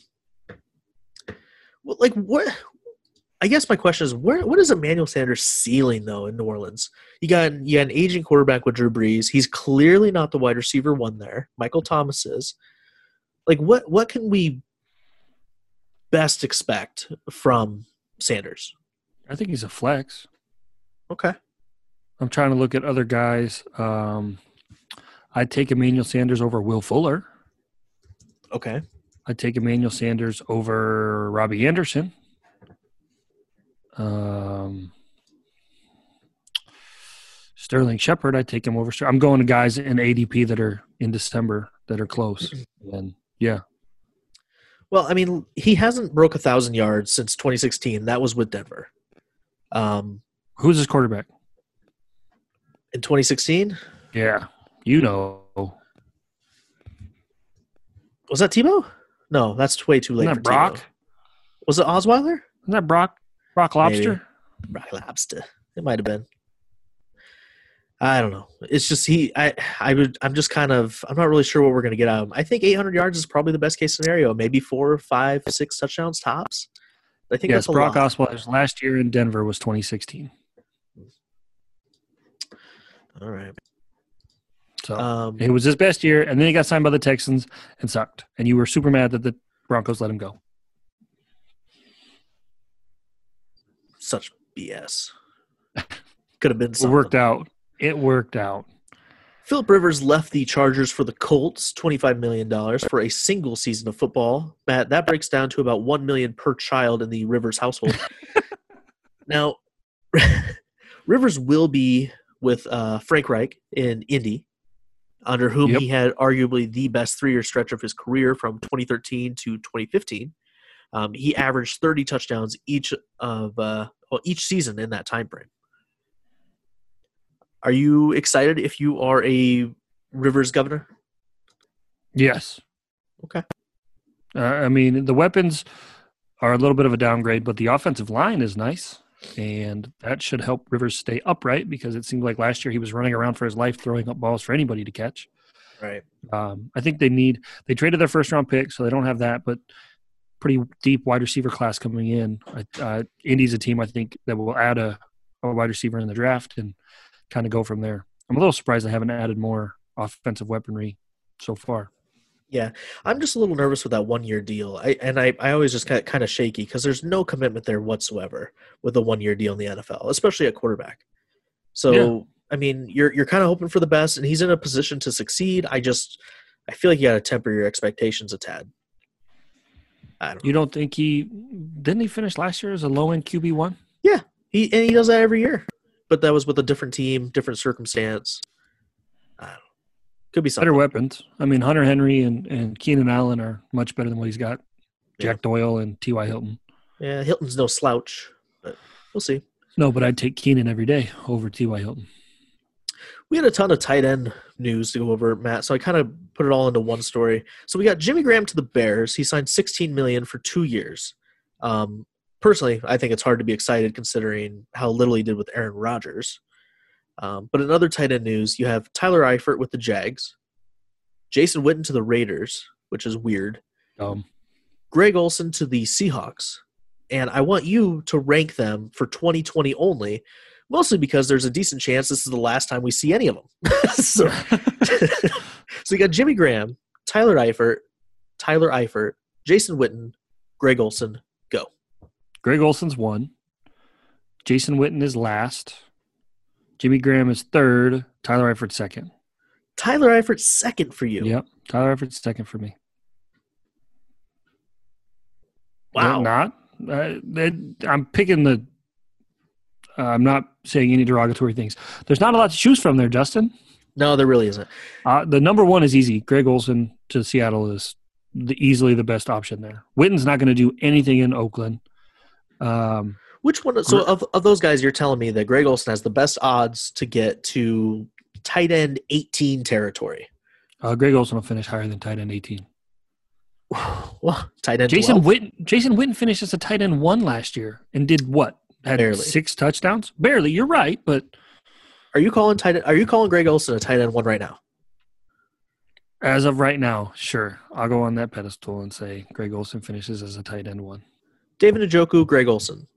[SPEAKER 2] What? I guess my question is, what is Emmanuel Sanders' ceiling, though, in New Orleans? You got an aging quarterback with Drew Brees. He's clearly not the wide receiver one there. Michael Thomas is. Like, what can we best expect from Sanders?
[SPEAKER 3] I think he's a flex.
[SPEAKER 2] Okay.
[SPEAKER 3] I'm trying to look at other guys. I'd take Emmanuel Sanders over Will Fuller.
[SPEAKER 2] Okay.
[SPEAKER 3] I'd take Emmanuel Sanders over Robbie Anderson. Sterling Shepard, I'd take him over. I'm going to guys in ADP that are in December that are close. And yeah.
[SPEAKER 2] Well, I mean, he hasn't broke 1,000 yards since 2016. That was with Denver.
[SPEAKER 3] Who's his quarterback?
[SPEAKER 2] In 2016?
[SPEAKER 3] Yeah. You know.
[SPEAKER 2] Was that Tebow? No, that's way too late.
[SPEAKER 3] Isn't
[SPEAKER 2] for
[SPEAKER 3] that Brock?
[SPEAKER 2] Tebow. Was it Osweiler?
[SPEAKER 3] Isn't that Brock Lobster?
[SPEAKER 2] Maybe. Brock Lobster. It might have been. I don't know. It's just I'm just kind of, I'm not really sure what we're going to get out of him. I think 800 yards is probably the best case scenario. Maybe 4, 5, 6 touchdowns tops. I think that's a
[SPEAKER 3] Brock
[SPEAKER 2] lot.
[SPEAKER 3] Osweiler's last year in Denver was 2016.
[SPEAKER 2] All right.
[SPEAKER 3] So it was his best year, and then he got signed by the Texans and sucked. And you were super mad that the Broncos let him go.
[SPEAKER 2] Such BS. Could have been something.
[SPEAKER 3] It worked out.
[SPEAKER 2] Phillip Rivers left the Chargers for the Colts, $25 million for a single season of football. Matt, that breaks down to about $1 million per child in the Rivers household. Now, Rivers will be with Frank Reich in Indy, under whom he had arguably the best 3-year stretch of his career from 2013 to 2015. He averaged 30 touchdowns each season in that time frame. Are you excited if you are a Rivers governor?
[SPEAKER 3] Yes.
[SPEAKER 2] Okay.
[SPEAKER 3] I mean, the weapons are a little bit of a downgrade, but the offensive line is nice, and that should help Rivers stay upright because it seemed like last year he was running around for his life throwing up balls for anybody to catch.
[SPEAKER 2] Right.
[SPEAKER 3] I think they traded their first-round pick, so they don't have that, but pretty deep wide receiver class coming in. Indy's a team, I think, that will add a wide receiver in the draft and kind of go from there. I'm a little surprised they haven't added more offensive weaponry so far.
[SPEAKER 2] Yeah, I'm just a little nervous with that 1-year deal. I always just get kind of shaky because there's no commitment there whatsoever with a 1-year deal in the NFL, especially at quarterback. So, I mean, you're kind of hoping for the best, and he's in a position to succeed. I feel like you got to temper your expectations a tad. I don't know.
[SPEAKER 3] You don't think didn't he finish last year as a low-end QB1?
[SPEAKER 2] Yeah, he does that every year. But that was with a different team, different circumstance. I don't know. Could be something.
[SPEAKER 3] Better weapons. I mean, Hunter Henry and Keenan Allen are much better than what he's got. Jack Doyle and T.Y. Hilton.
[SPEAKER 2] Yeah, Hilton's no slouch, but we'll see.
[SPEAKER 3] No, but I'd take Keenan every day over T.Y. Hilton.
[SPEAKER 2] We had a ton of tight end news to go over, Matt, so I kind of put it all into one story. So we got Jimmy Graham to the Bears. He signed $16 million for 2 years. Personally, I think it's hard to be excited considering how little he did with Aaron Rodgers. But in other tight end news, you have Tyler Eifert with the Jags, Jason Witten to the Raiders, which is weird, Greg Olsen to the Seahawks, and I want you to rank them for 2020 only, mostly because there's a decent chance this is the last time we see any of them. So you got Jimmy Graham, Tyler Eifert, Jason Witten, Greg Olsen, go.
[SPEAKER 3] Greg Olsen's 1. Jason Witten is last. Jimmy Graham is 3rd. Tyler Eifert 2nd.
[SPEAKER 2] Tyler Eifert 2nd for you.
[SPEAKER 3] Yep. Tyler Eifert's 2nd for me.
[SPEAKER 2] Wow.
[SPEAKER 3] I'm picking I'm not saying any derogatory things. There's not a lot to choose from there, Justin.
[SPEAKER 2] No, there really isn't.
[SPEAKER 3] The number 1 is easy. Greg Olsen to Seattle is easily the best option there. Witten's not going to do anything in Oakland.
[SPEAKER 2] Which one? So of those guys, you're telling me that Greg Olsen has the best odds to get to tight end 18 territory.
[SPEAKER 3] Greg Olsen will finish higher than tight end 18.
[SPEAKER 2] Well, tight end
[SPEAKER 3] Jason
[SPEAKER 2] 12.
[SPEAKER 3] Witten finished as a tight end 1 last year and did what? Had
[SPEAKER 2] Barely.
[SPEAKER 3] 6 touchdowns? Barely. You're right, but
[SPEAKER 2] Are you calling Greg Olsen a tight end 1 right now?
[SPEAKER 3] As of right now, sure. I'll go on that pedestal and say Greg Olsen finishes as a tight end 1.
[SPEAKER 2] David Njoku, Greg Olsen.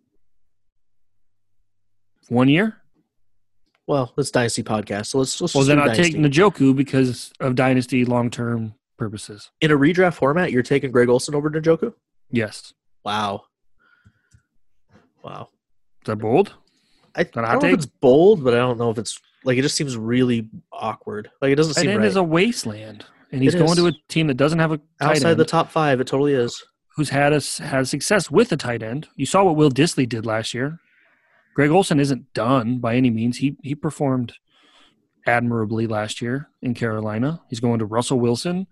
[SPEAKER 3] 1 year?
[SPEAKER 2] Well, it's Dynasty podcast, so let's
[SPEAKER 3] Well, then I'll take
[SPEAKER 2] Dynasty.
[SPEAKER 3] Njoku because of Dynasty long-term purposes.
[SPEAKER 2] In a redraft format, you're taking Greg Olsen over Njoku?
[SPEAKER 3] Yes.
[SPEAKER 2] Wow.
[SPEAKER 3] Is that bold?
[SPEAKER 2] I don't know if it's bold, but I don't know if it's like it just seems really awkward. Like it doesn't seem
[SPEAKER 3] tight end
[SPEAKER 2] right.
[SPEAKER 3] is a wasteland, and he's
[SPEAKER 2] It
[SPEAKER 3] going
[SPEAKER 2] is.
[SPEAKER 3] to a team that doesn't have a tight
[SPEAKER 2] Outside
[SPEAKER 3] end
[SPEAKER 2] the top 5, it totally is.
[SPEAKER 3] who's had success with a tight end. You saw what Will Dissly did last year. Greg Olsen isn't done by any means. He performed admirably last year in Carolina. He's going to Russell Wilson.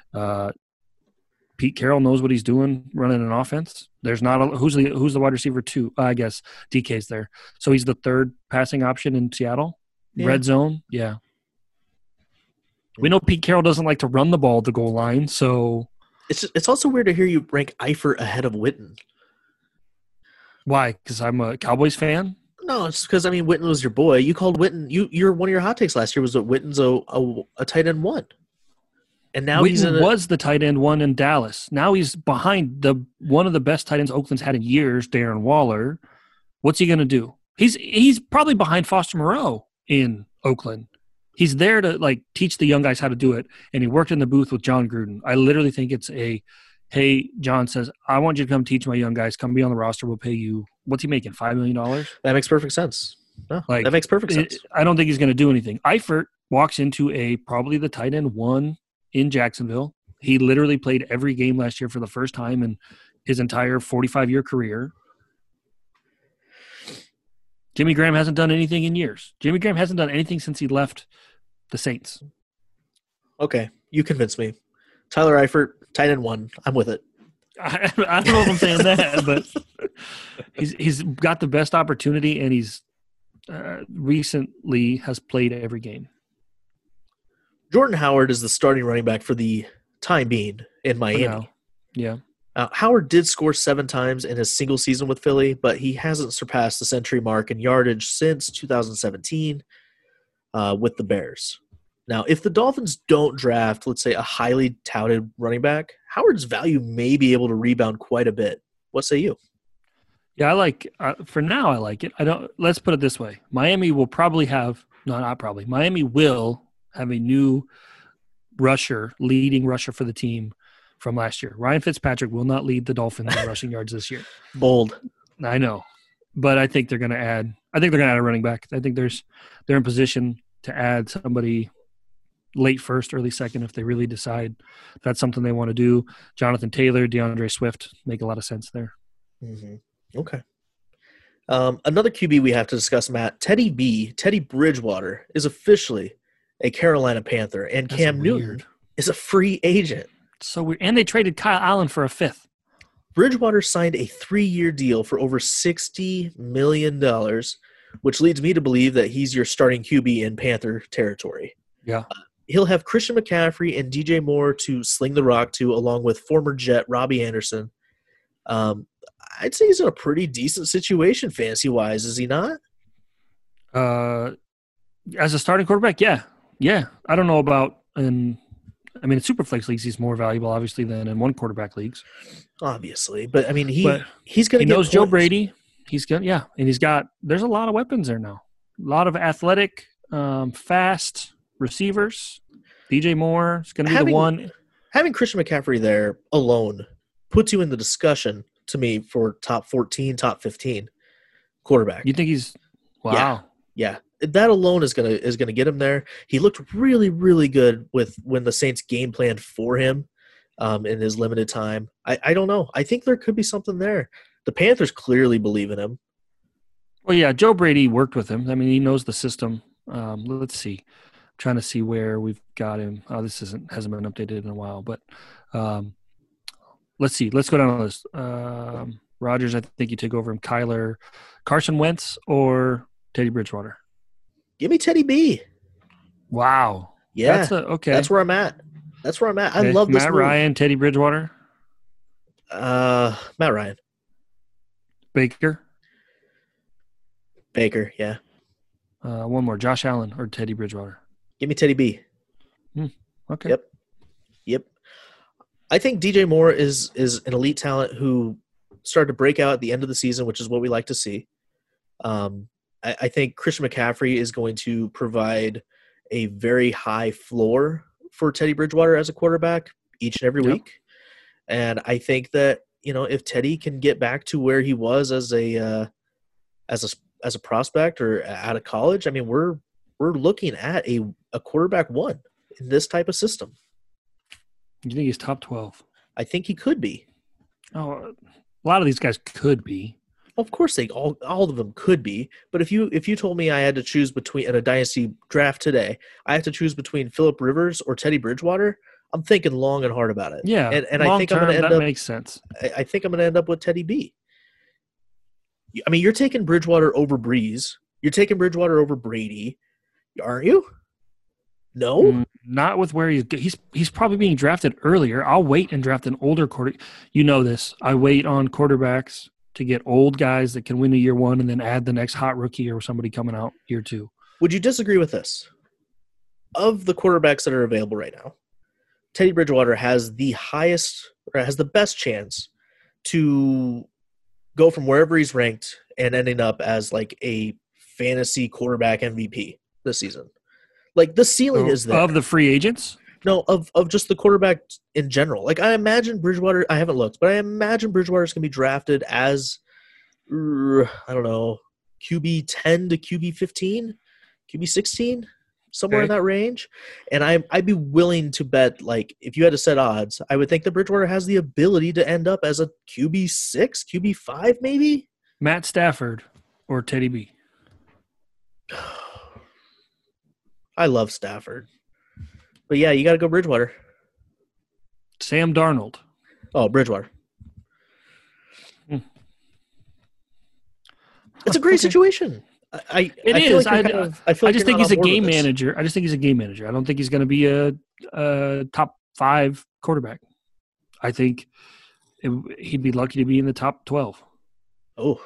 [SPEAKER 3] Pete Carroll knows what he's doing running an offense. There's not who's the wide receiver 2? I guess DK's there. So he's the 3rd passing option in Seattle.
[SPEAKER 2] Yeah.
[SPEAKER 3] Red zone, yeah. We know Pete Carroll doesn't like to run the ball at the goal line, so
[SPEAKER 2] It's also weird to hear you rank Eifert ahead of Witten.
[SPEAKER 3] Why? Because I'm a Cowboys fan?
[SPEAKER 2] No, it's because, Witten was your boy. You called Witten. You're one of your hot takes last year was that Witten's a tight end one. And now
[SPEAKER 3] Witten was the tight end one in Dallas. Now he's behind one of the best tight ends Oakland's had in years, Darren Waller. What's he going to do? He's probably behind Foster Moreau in Oakland. He's there to teach the young guys how to do it, and he worked in the booth with John Gruden. I literally think it's hey, John says, I want you to come teach my young guys. Come be on the roster. We'll pay you. What's he making, $5 million?
[SPEAKER 2] That makes perfect sense. No, that makes perfect sense.
[SPEAKER 3] I don't think he's going to do anything. Eifert walks into probably the tight end one in Jacksonville. He literally played every game last year for the first time in his entire 45-year career. Jimmy Graham hasn't done anything in years. Jimmy Graham hasn't done anything since he left the Saints.
[SPEAKER 2] Okay, you convinced me. Tyler Eifert, tight end one. I'm with it.
[SPEAKER 3] I don't know if I'm saying that, but he's got the best opportunity, and he's recently has played every game.
[SPEAKER 2] Jordan Howard is the starting running back for the time being in Miami.
[SPEAKER 3] Yeah.
[SPEAKER 2] Howard did score 7 times in his single season with Philly, but he hasn't surpassed the century mark in yardage since 2017 with the Bears. Now, if the Dolphins don't draft, let's say, a highly touted running back, Howard's value may be able to rebound quite a bit. What say you?
[SPEAKER 3] Yeah, for now, I like it. Let's put it this way. Miami will probably have – no, not probably. Miami will have a new leading rusher for the team from last year. Ryan Fitzpatrick will not lead the Dolphins in rushing yards this year.
[SPEAKER 2] Bold.
[SPEAKER 3] I know. But I think they're going to add – I think they're going to add a running back. I think they're in position to add somebody – late first, early second, if they really decide that's something they want to do. Jonathan Taylor, DeAndre Swift make a lot of sense there.
[SPEAKER 2] Mm-hmm. Okay. Another QB we have to discuss, Matt, Teddy Bridgewater is officially a Carolina Panther, and that's Cam Newton is a free agent.
[SPEAKER 3] So weird. And they traded Kyle Allen for a 5th.
[SPEAKER 2] Bridgewater signed a 3-year deal for over $60 million, which leads me to believe that he's your starting QB in Panther territory.
[SPEAKER 3] Yeah.
[SPEAKER 2] He'll have Christian McCaffrey and DJ Moore to sling the rock to, along with former Jet Robbie Anderson. I'd say he's in a pretty decent situation fantasy-wise, is he not?
[SPEAKER 3] As a starting quarterback, yeah. Yeah. I don't know about in Superflex leagues, he's more valuable, obviously, than in one quarterback leagues.
[SPEAKER 2] Obviously. But, he's going to
[SPEAKER 3] He knows Joe Brady. And there's a lot of weapons there now. A lot of athletic, fast receivers. DJ Moore is going to be the one.
[SPEAKER 2] Having Christian McCaffrey there alone puts you in the discussion to me for top 14, top 15 quarterback.
[SPEAKER 3] You think he's – wow.
[SPEAKER 2] Yeah. That alone is gonna get him there. He looked really, really good when the Saints game planned for him in his limited time. I don't know. I think there could be something there. The Panthers clearly believe in him.
[SPEAKER 3] Well, yeah, Joe Brady worked with him. He knows the system. Let's see. Trying to see where we've got him. Oh, this hasn't been updated in a while, but let's see. Let's go down the list. Rodgers, I think you took over him. Kyler, Carson Wentz, or Teddy Bridgewater.
[SPEAKER 2] Give me Teddy B.
[SPEAKER 3] Wow.
[SPEAKER 2] Yeah.
[SPEAKER 3] Okay.
[SPEAKER 2] That's where I'm at. Okay. I love this
[SPEAKER 3] Matt
[SPEAKER 2] move.
[SPEAKER 3] Ryan, Teddy Bridgewater.
[SPEAKER 2] Matt Ryan.
[SPEAKER 3] Baker,
[SPEAKER 2] yeah.
[SPEAKER 3] One more. Josh Allen or Teddy Bridgewater.
[SPEAKER 2] Give me Teddy B.
[SPEAKER 3] Okay.
[SPEAKER 2] Yep. I think DJ Moore is an elite talent who started to break out at the end of the season, which is what we like to see. I think Christian McCaffrey is going to provide a very high floor for Teddy Bridgewater as a quarterback each and every week. And I think that, if Teddy can get back to where he was as a prospect or out of college, we're looking at a quarterback one in this type of system.
[SPEAKER 3] You think he's top 12?
[SPEAKER 2] I think he could be.
[SPEAKER 3] Oh, a lot of these guys could be.
[SPEAKER 2] Of course, all of them could be. But if you told me I had to choose between in a dynasty draft today, I have to choose between Phillip Rivers or Teddy Bridgewater, I'm thinking long and hard about it.
[SPEAKER 3] Yeah,
[SPEAKER 2] and I think I'm going to end up.
[SPEAKER 3] That makes sense.
[SPEAKER 2] I think I'm going to end up with Teddy B. You're taking Bridgewater over Breeze. You're taking Bridgewater over Brady, aren't you? No?
[SPEAKER 3] Not with where he's probably being drafted earlier. I'll wait and draft an older quarterback. You know this. I wait on quarterbacks to get old guys that can win a year one and then add the next hot rookie or somebody coming out year two.
[SPEAKER 2] Would you disagree with this? Of the quarterbacks that are available right now, Teddy Bridgewater has the highest or has the best chance to go from wherever he's ranked and ending up as like a fantasy quarterback MVP this season. Like the ceiling is there.
[SPEAKER 3] Of the free agents?
[SPEAKER 2] No, of just the quarterback in general. Like I imagine Bridgewater, I haven't looked, but I imagine Bridgewater's going to be drafted as, I don't know, QB 10 to QB 15, QB 16, somewhere in that range. And I'd be willing to bet, like, if you had to set odds, I would think that Bridgewater has the ability to end up as a QB 6, QB 5 maybe?
[SPEAKER 3] Matt Stafford or Teddy B?
[SPEAKER 2] I love Stafford. But yeah, you got to go Bridgewater.
[SPEAKER 3] Sam Darnold.
[SPEAKER 2] Oh, Bridgewater. It's a great situation. I
[SPEAKER 3] just think he's a game manager. I just think he's a game manager. I don't think he's going to be a top 5 quarterback. I think he'd be lucky to be in the top 12.
[SPEAKER 2] Oh.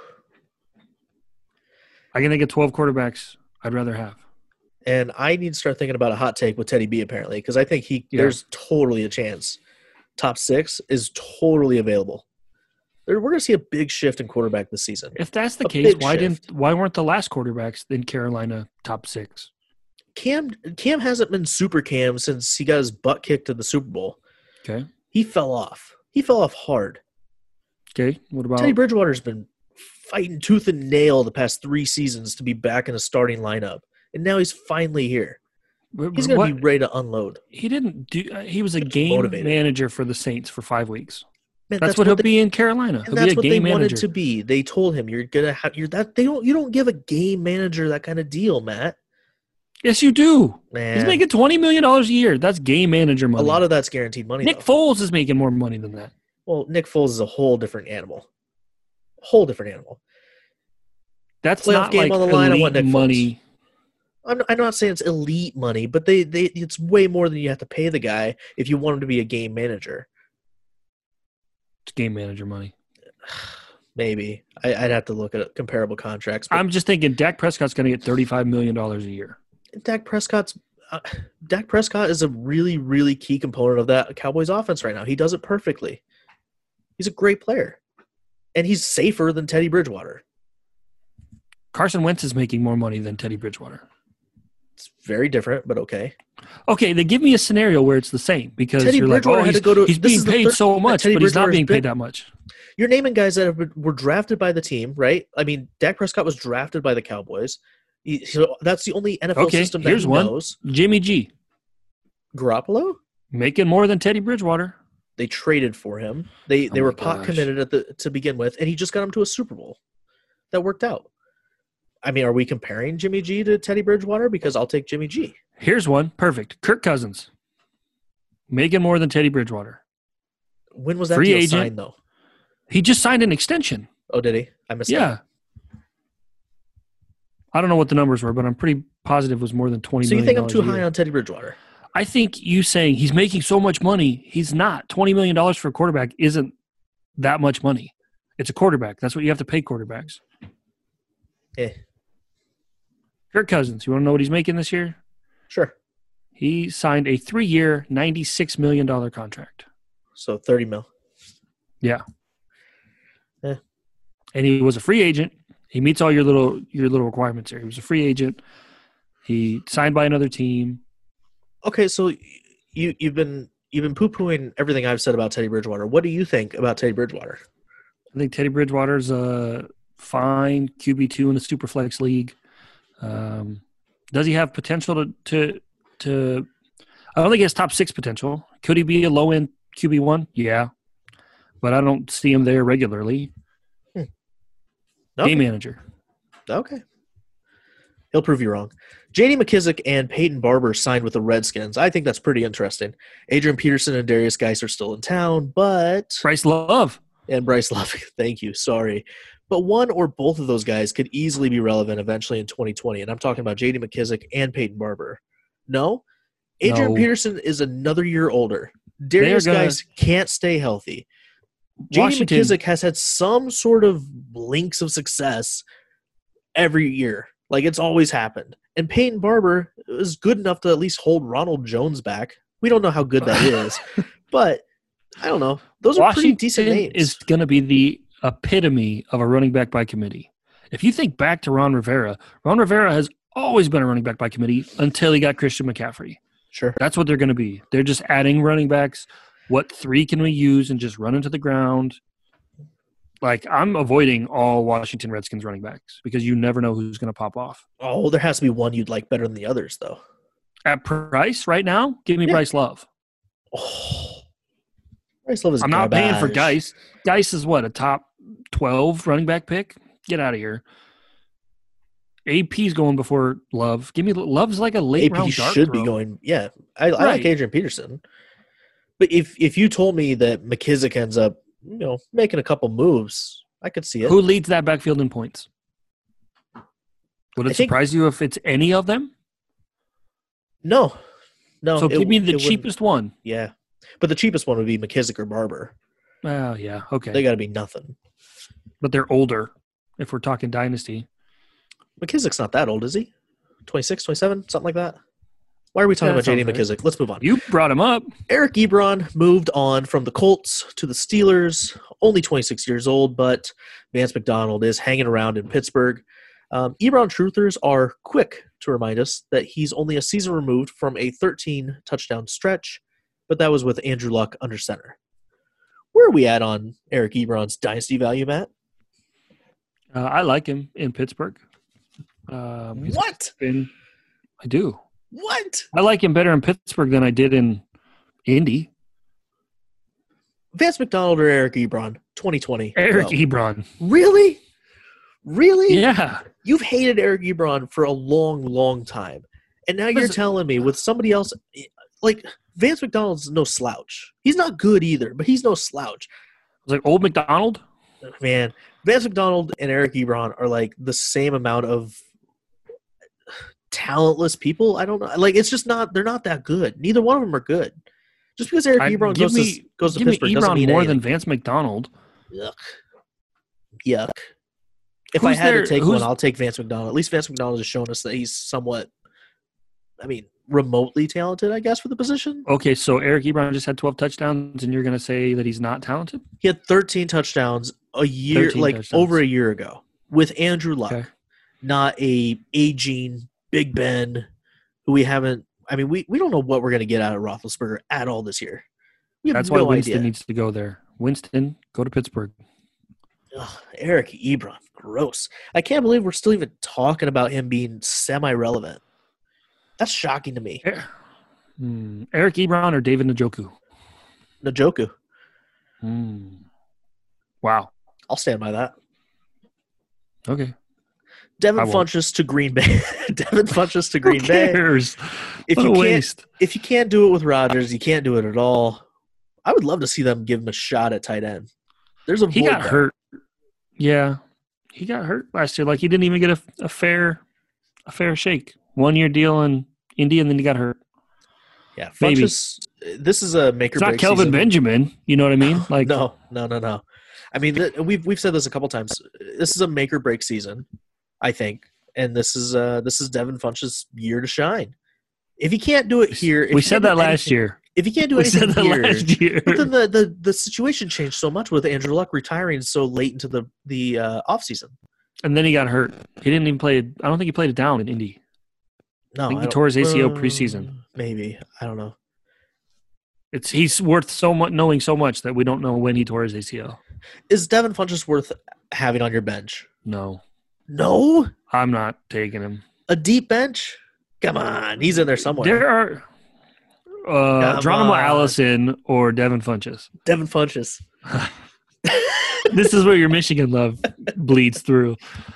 [SPEAKER 3] I can think of 12 quarterbacks I'd rather have.
[SPEAKER 2] And I need to start thinking about a hot take with Teddy B, apparently, because I think there's totally a chance. Top 6 is totally available. We're going to see a big shift in quarterback this season.
[SPEAKER 3] If that's the case, why weren't the last quarterbacks in Carolina top 6?
[SPEAKER 2] Cam hasn't been super Cam since he got his butt kicked in the Super Bowl.
[SPEAKER 3] Okay.
[SPEAKER 2] He fell off. He fell off hard.
[SPEAKER 3] Okay. What about
[SPEAKER 2] Teddy Bridgewater's been fighting tooth and nail the past 3 seasons to be back in a starting lineup. And now he's finally here. He's going to be ready to unload.
[SPEAKER 3] He didn't do. He was a game manager for the Saints for 5 weeks.
[SPEAKER 2] Man,
[SPEAKER 3] that's what he'll be in Carolina.
[SPEAKER 2] And that's what they wanted to be. They told him you're gonna have you don't give a game manager that kind of deal, Matt.
[SPEAKER 3] Yes, you do.
[SPEAKER 2] Man.
[SPEAKER 3] He's making $20 million a year. That's game manager money.
[SPEAKER 2] A lot of that's guaranteed money.
[SPEAKER 3] Nick Foles is making more money than that.
[SPEAKER 2] Well, Nick Foles is a whole different animal. Whole different animal.
[SPEAKER 3] That's
[SPEAKER 2] playoff
[SPEAKER 3] not
[SPEAKER 2] game
[SPEAKER 3] like
[SPEAKER 2] on the line. I want Nick
[SPEAKER 3] money.
[SPEAKER 2] Foles. I'm not saying it's elite money, but it's way more than you have to pay the guy if you want him to be a game manager.
[SPEAKER 3] It's game manager money.
[SPEAKER 2] Maybe. I'd have to look at comparable contracts.
[SPEAKER 3] I'm just thinking Dak Prescott's going to get $35 million a year.
[SPEAKER 2] Dak Prescott is a really, really key component of that Cowboys offense right now. He does it perfectly. He's a great player. And he's safer than Teddy Bridgewater.
[SPEAKER 3] Carson Wentz is making more money than Teddy Bridgewater.
[SPEAKER 2] It's very different, but okay.
[SPEAKER 3] Okay, they give me a scenario where it's the same because
[SPEAKER 2] Teddy
[SPEAKER 3] you're
[SPEAKER 2] Bridgewater
[SPEAKER 3] like, he's being paid so much, but he's not being paid that much.
[SPEAKER 2] You're naming guys that were drafted by the team, right? I mean, Dak Prescott was drafted by the Cowboys. That's the only NFL system that he knows.
[SPEAKER 3] Jimmy G.
[SPEAKER 2] Garoppolo?
[SPEAKER 3] Making more than Teddy Bridgewater.
[SPEAKER 2] They traded for him. They were pot committed to begin with, and he just got him to a Super Bowl. That worked out. I mean, are we comparing Jimmy G to Teddy Bridgewater? Because I'll take Jimmy G.
[SPEAKER 3] Here's one. Perfect. Kirk Cousins. Making more than Teddy Bridgewater.
[SPEAKER 2] When was that deal signed, though?
[SPEAKER 3] He just signed an extension.
[SPEAKER 2] Oh, did he? I missed that.
[SPEAKER 3] Yeah. I don't know what the numbers were, but I'm pretty positive it was more than $20 million.
[SPEAKER 2] So you think I'm too high on Teddy Bridgewater?
[SPEAKER 3] I think you saying he's making so much money, he's not. $20 million for a quarterback isn't that much money. It's a quarterback. That's what you have to pay quarterbacks.
[SPEAKER 2] Yeah.
[SPEAKER 3] Kirk Cousins, you want to know what he's making this year?
[SPEAKER 2] Sure.
[SPEAKER 3] He signed a 3-year, $96 million contract.
[SPEAKER 2] So 30 mil.
[SPEAKER 3] Yeah. And he was a free agent. He meets all your little requirements here. He was a free agent. He signed by another team.
[SPEAKER 2] Okay, so you've been poo-pooing everything I've said about Teddy Bridgewater. What do you think about Teddy Bridgewater?
[SPEAKER 3] I think Teddy Bridgewater's a fine QB2 in the Superflex league. Does he have potential to I don't think he has top 6 potential. Could he be a low-end QB1? Yeah. But I don't see him there regularly.
[SPEAKER 2] Okay.
[SPEAKER 3] Game manager.
[SPEAKER 2] Okay. He'll prove you wrong. J.D. McKissick and Peyton Barber signed with the Redskins. I think that's pretty interesting. Adrian Peterson and Darius Geis are still in town, but
[SPEAKER 3] Bryce Love.
[SPEAKER 2] And Bryce Love. Thank you. Sorry. But one or both of those guys could easily be relevant eventually in 2020. And I'm talking about J.D. McKissick and Peyton Barber. No? Adrian
[SPEAKER 3] No.
[SPEAKER 2] Peterson is another year older. Darius Geis can't stay healthy. J.D. McKissick has had some sort of links of success every year. Like, it's always happened. And Peyton Barber is good enough to at least hold Ronald Jones back. We don't know how good that is. But, I don't know. Those are pretty decent names.
[SPEAKER 3] Is going to be the epitome of a running back by committee. If you think back to Ron Rivera has always been a running back by committee until he got Christian McCaffrey.
[SPEAKER 2] Sure.
[SPEAKER 3] That's what they're going to be. They're just adding running backs. What 3 can we use and just run into the ground? Like, I'm avoiding all Washington Redskins running backs because you never know who's going to pop off.
[SPEAKER 2] Oh, there has to be one you'd like better than the others, though.
[SPEAKER 3] At Price right now, give me Bryce Love.
[SPEAKER 2] Oh, Bryce Love is
[SPEAKER 3] I'm not paying for Geis. Geis is what, a top 12 running back pick? Get out of here. AP's going before Love. Give me Love's like a late round dart
[SPEAKER 2] should
[SPEAKER 3] throw.
[SPEAKER 2] be going. Yeah, I like Adrian Peterson. But if you told me that McKissick ends up, making a couple moves, I could see it.
[SPEAKER 3] Who leads that backfield in points? Would it surprise you if it's any of them?
[SPEAKER 2] No.
[SPEAKER 3] So give me the cheapest one.
[SPEAKER 2] Yeah, but the cheapest one would be McKissick or Barber.
[SPEAKER 3] Oh, yeah, okay.
[SPEAKER 2] They got to be nothing.
[SPEAKER 3] But they're older. If we're talking dynasty.
[SPEAKER 2] McKissick's not that old, is he? 26, 27, something like that? Why are we talking about J.D. McKissick? Let's move on.
[SPEAKER 3] You brought him up.
[SPEAKER 2] Eric Ebron moved on from the Colts to the Steelers, only 26 years old, but Vance McDonald is hanging around in Pittsburgh. Ebron truthers are quick to remind us that he's only a season removed from a 13-touchdown stretch, but that was with Andrew Luck under center. Where are we at on Eric Ebron's dynasty value, Matt?
[SPEAKER 3] I like him in Pittsburgh.
[SPEAKER 2] What?
[SPEAKER 3] I do.
[SPEAKER 2] What?
[SPEAKER 3] I like him better in Pittsburgh than I did in Indy.
[SPEAKER 2] Vance McDonald or Eric Ebron? 2020.
[SPEAKER 3] Eric Ebron.
[SPEAKER 2] Really? Really?
[SPEAKER 3] Yeah.
[SPEAKER 2] You've hated Eric Ebron for a long, long time. And now you're telling me with somebody else, like Vance McDonald's no slouch. He's not good either, but he's no slouch.
[SPEAKER 3] It's like old McDonald?
[SPEAKER 2] Man, Vance McDonald and Eric Ebron are like the same amount of talentless people. I don't know. Like, it's just not – they're not that good. Neither one of them are good. Just because Eric Ebron goes to Pittsburgh doesn't mean
[SPEAKER 3] more
[SPEAKER 2] anything.
[SPEAKER 3] than Vance McDonald.
[SPEAKER 2] Yuck. If I had to take one, I'll take Vance McDonald. At least Vance McDonald has shown us that he's somewhat, remotely talented, I guess, for the position.
[SPEAKER 3] Okay, so Eric Ebron just had 12 touchdowns, and you're going to say that he's not talented?
[SPEAKER 2] He had 13 touchdowns over a year ago with Andrew Luck, not a aging Big Ben, who we haven't. We don't know what we're going to get out of Roethlisberger at all this year.
[SPEAKER 3] That's why Winston needs to go there. Winston, go to Pittsburgh.
[SPEAKER 2] Ugh, Eric Ebron, gross. I can't believe we're still even talking about him being semi-relevant. That's shocking to me.
[SPEAKER 3] Eric Ebron or David Njoku?
[SPEAKER 2] Njoku.
[SPEAKER 3] Wow.
[SPEAKER 2] I'll stand by that.
[SPEAKER 3] Okay.
[SPEAKER 2] Devin Funchess to Green Bay. Devin Funchess to Green Bay. If you can't do it with Rodgers, you can't do it at all. I would love to see them give him a shot at tight end.
[SPEAKER 3] He got hurt. Yeah. He got hurt last year. Like, he didn't even get a fair shake. 1-year deal in Indy, and then he got hurt.
[SPEAKER 2] Yeah, Funchess, this is a make or break.
[SPEAKER 3] It's not Kelvin
[SPEAKER 2] season.
[SPEAKER 3] Benjamin. You know what I mean? Like,
[SPEAKER 2] no. We've said this a couple times. This is a make or break season, I think, and this is Devin Funchess' year to shine. If he can't do it here,
[SPEAKER 3] we said that last year.
[SPEAKER 2] If he can't do anything here, but then the situation changed so much with Andrew Luck retiring so late into the offseason.
[SPEAKER 3] And then he got hurt. He didn't even play. I don't think he played it down in Indy.
[SPEAKER 2] No,
[SPEAKER 3] I think he tore his ACL preseason.
[SPEAKER 2] Maybe, I don't know.
[SPEAKER 3] He's worth so much, knowing so much that we don't know when he tore his ACL.
[SPEAKER 2] Is Devin Funchess worth having on your bench?
[SPEAKER 3] No.
[SPEAKER 2] No?
[SPEAKER 3] I'm not taking him.
[SPEAKER 2] A deep bench? Come on, he's in there somewhere.
[SPEAKER 3] There are Geronimo Allison or Devin Funchess.
[SPEAKER 2] Devin Funchess.
[SPEAKER 3] This is where your Michigan love bleeds through.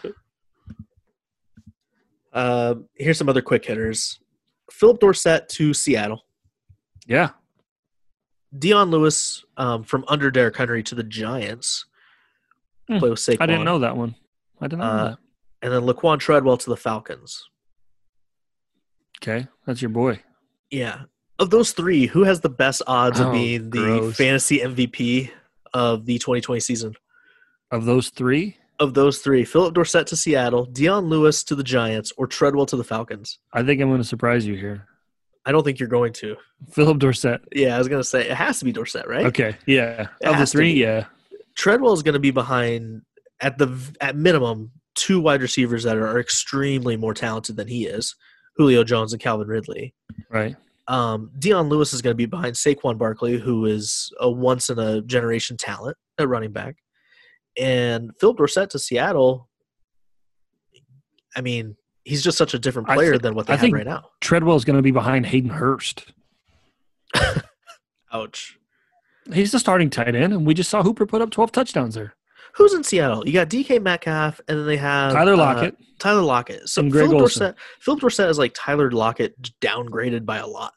[SPEAKER 2] Here's some other quick hitters. Philip Dorsett to Seattle.
[SPEAKER 3] Yeah.
[SPEAKER 2] Dion Lewis from under Derrick Henry to the Giants. Play with Saquon.
[SPEAKER 3] I didn't know that one. I didn't know that.
[SPEAKER 2] And then Laquan Treadwell to the Falcons.
[SPEAKER 3] Okay, that's your boy.
[SPEAKER 2] Yeah. Of those three, who has the best odds of being
[SPEAKER 3] gross.
[SPEAKER 2] the fantasy MVP of the 2020 season?
[SPEAKER 3] Of those three?
[SPEAKER 2] Of those three, Philip Dorsett to Seattle, Deion Lewis to the Giants, or Treadwell to the Falcons?
[SPEAKER 3] I think I'm going to surprise you here.
[SPEAKER 2] I don't think you're going to.
[SPEAKER 3] Philip Dorsett.
[SPEAKER 2] Yeah, I was going to say, it has to be Dorsett, right?
[SPEAKER 3] Okay, yeah.
[SPEAKER 2] It
[SPEAKER 3] Of the
[SPEAKER 2] has to
[SPEAKER 3] three,
[SPEAKER 2] be.
[SPEAKER 3] yeah.
[SPEAKER 2] Treadwell is going to be behind, at minimum, two wide receivers that are extremely more talented than he is, Julio Jones and Calvin Ridley.
[SPEAKER 3] Right.
[SPEAKER 2] Deion Lewis is going to be behind Saquon Barkley, who is a once-in-a-generation talent at running back. And Philip Dorsett to Seattle, I mean, he's just such a different player than what they have right now.
[SPEAKER 3] Treadwell is going to be behind Hayden Hurst.
[SPEAKER 2] Ouch.
[SPEAKER 3] He's the starting tight end, and we just saw Hooper put up 12 touchdowns there.
[SPEAKER 2] Who's in Seattle? You got DK Metcalf, and then they have
[SPEAKER 3] Tyler Lockett.
[SPEAKER 2] Tyler Lockett. So
[SPEAKER 3] and Greg
[SPEAKER 2] Philip Dorsett is like Tyler Lockett downgraded by a lot.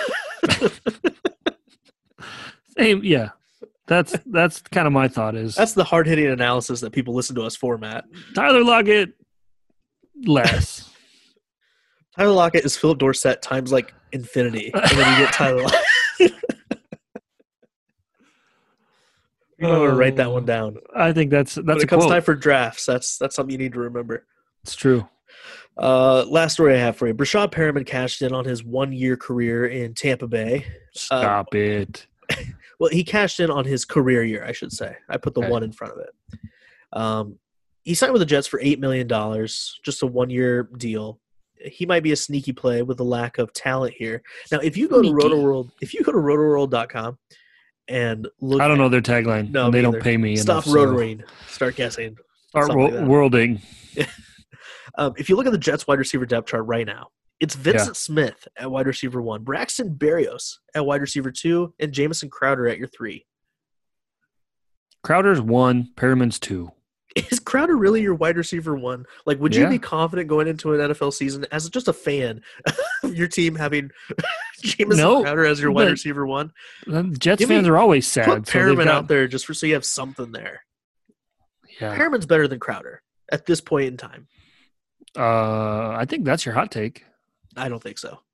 [SPEAKER 3] Same, yeah. That's kind of my thought is.
[SPEAKER 2] That's the hard-hitting analysis that people listen to us for, Matt.
[SPEAKER 3] Tyler Lockett, less.
[SPEAKER 2] Tyler Lockett is Philip Dorsett times like infinity, and then you get Tyler Lockett. You're going to write that one down.
[SPEAKER 3] I think that's
[SPEAKER 2] when it comes time for drafts, that's something you need to remember.
[SPEAKER 3] It's true.
[SPEAKER 2] Last story I have for you. Brashad Perriman cashed in on his one-year career in Tampa Bay.
[SPEAKER 3] Stop it.
[SPEAKER 2] Well, he cashed in on his career year, I should say. I put the one in front of it. He signed with the Jets for $8 million, just a one-year deal. He might be a sneaky play with the lack of talent here. Now, if you go to rotoworld.com and look,
[SPEAKER 3] I don't know their tagline.
[SPEAKER 2] No,
[SPEAKER 3] they don't pay me
[SPEAKER 2] Stop
[SPEAKER 3] enough.
[SPEAKER 2] rotoring. Start guessing.
[SPEAKER 3] Start worlding.
[SPEAKER 2] If you look at the Jets wide receiver depth chart right now, it's Vincent Smith at wide receiver 1, Braxton Berrios at wide receiver 2, and Jamison Crowder at your 3.
[SPEAKER 3] Crowder's 1, Perriman's 2.
[SPEAKER 2] Is Crowder really your wide receiver 1? Like, would you be confident going into an NFL season as just a fan of your team having Jamison Crowder as your wide receiver 1?
[SPEAKER 3] Jets fans are always sad.
[SPEAKER 2] Put Perriman out there just so you have something there.
[SPEAKER 3] Yeah.
[SPEAKER 2] Perriman's better than Crowder at this point in time.
[SPEAKER 3] I think that's your hot take.
[SPEAKER 2] I don't think so.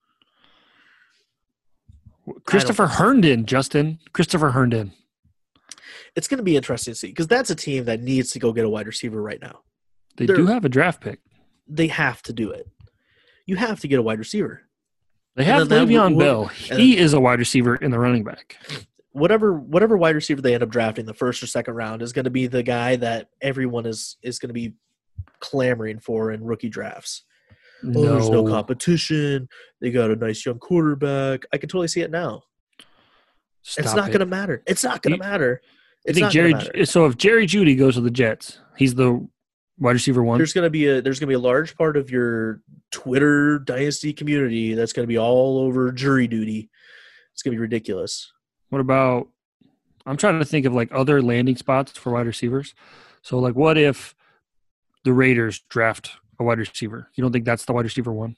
[SPEAKER 3] Christopher Herndon, Justin. Christopher Herndon.
[SPEAKER 2] It's going to be interesting to see because that's a team that needs to go get a wide receiver right now.
[SPEAKER 3] They do have a draft pick.
[SPEAKER 2] They have to do it. You have to get a wide receiver.
[SPEAKER 3] They have Le'Veon Bell. He is a wide receiver in the running back.
[SPEAKER 2] Whatever wide receiver they end up drafting the first or second round is going to be the guy that everyone is going to be clamoring for in rookie drafts. Oh, there's no competition. They got a nice young quarterback. I can totally see it now. It's not going to matter. It's not going to matter.
[SPEAKER 3] So if Jerry Jeudy goes to the Jets, he's the wide receiver 1.
[SPEAKER 2] There's going to be a large part of your Twitter dynasty community that's going to be all over jury duty. It's going to be ridiculous.
[SPEAKER 3] What about – I'm trying to think of, like, other landing spots for wide receivers. So, like, what if the Raiders draft a wide receiver? You don't think that's the wide receiver 1?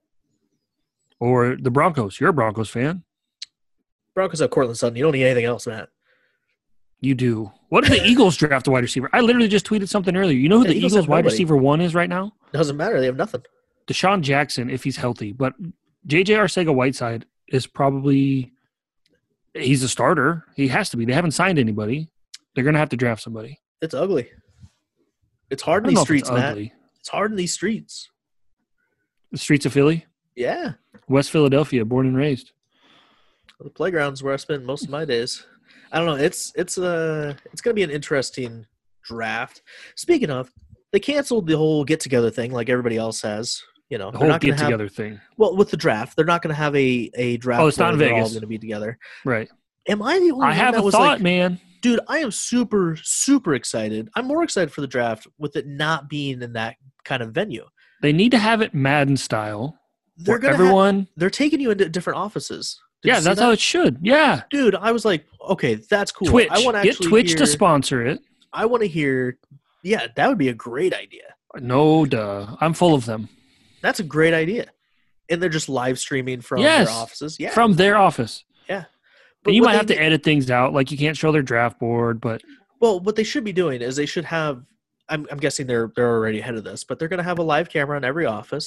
[SPEAKER 3] Or the Broncos. You're a Broncos fan.
[SPEAKER 2] Broncos have Cortland Sutton. You don't need anything else, Matt.
[SPEAKER 3] You do. What if the Eagles draft a wide receiver? I literally just tweeted something earlier. You know who the Eagles wide receiver 1 is right now?
[SPEAKER 2] Doesn't matter. They have nothing.
[SPEAKER 3] Deshaun Jackson, if he's healthy. But J.J. Arcega-Whiteside is probably – he's a starter. He has to be. They haven't signed anybody. They're going to have to draft somebody.
[SPEAKER 2] It's ugly. It's hard in these streets, Matt. It's hard in these streets.
[SPEAKER 3] The streets of Philly?
[SPEAKER 2] Yeah.
[SPEAKER 3] West Philadelphia, born and raised.
[SPEAKER 2] The playground's where I spent most of my days. I don't know. It's going to be an interesting draft. Speaking of, they canceled the whole get-together thing like everybody else has. You know,
[SPEAKER 3] the whole get-together thing.
[SPEAKER 2] Well, with the draft, they're not going to have a draft.
[SPEAKER 3] Oh, it's not in Vegas.
[SPEAKER 2] They're all going to be together.
[SPEAKER 3] Right.
[SPEAKER 2] Am I the only one
[SPEAKER 3] I have
[SPEAKER 2] that
[SPEAKER 3] a
[SPEAKER 2] was
[SPEAKER 3] thought,
[SPEAKER 2] like,
[SPEAKER 3] man.
[SPEAKER 2] Dude, I am super, super excited. I'm more excited for the draft with it not being in that kind of venue.
[SPEAKER 3] They need to have it Madden style.
[SPEAKER 2] They're taking you into different offices.
[SPEAKER 3] Yeah, that's how it should. Yeah.
[SPEAKER 2] Dude, I was like, okay, that's cool.
[SPEAKER 3] Twitch.
[SPEAKER 2] I want to
[SPEAKER 3] get Twitch to sponsor it.
[SPEAKER 2] I want to hear, yeah, that would be a great idea.
[SPEAKER 3] No, duh. I'm full of them.
[SPEAKER 2] That's a great idea. And they're just live streaming from their offices. Yeah.
[SPEAKER 3] From their office.
[SPEAKER 2] Yeah.
[SPEAKER 3] But you might have to edit things out. Like you can't show their draft board, but.
[SPEAKER 2] Well, what they should be doing is they should have, I'm guessing they're already ahead of this, but they're going to have a live camera in every office.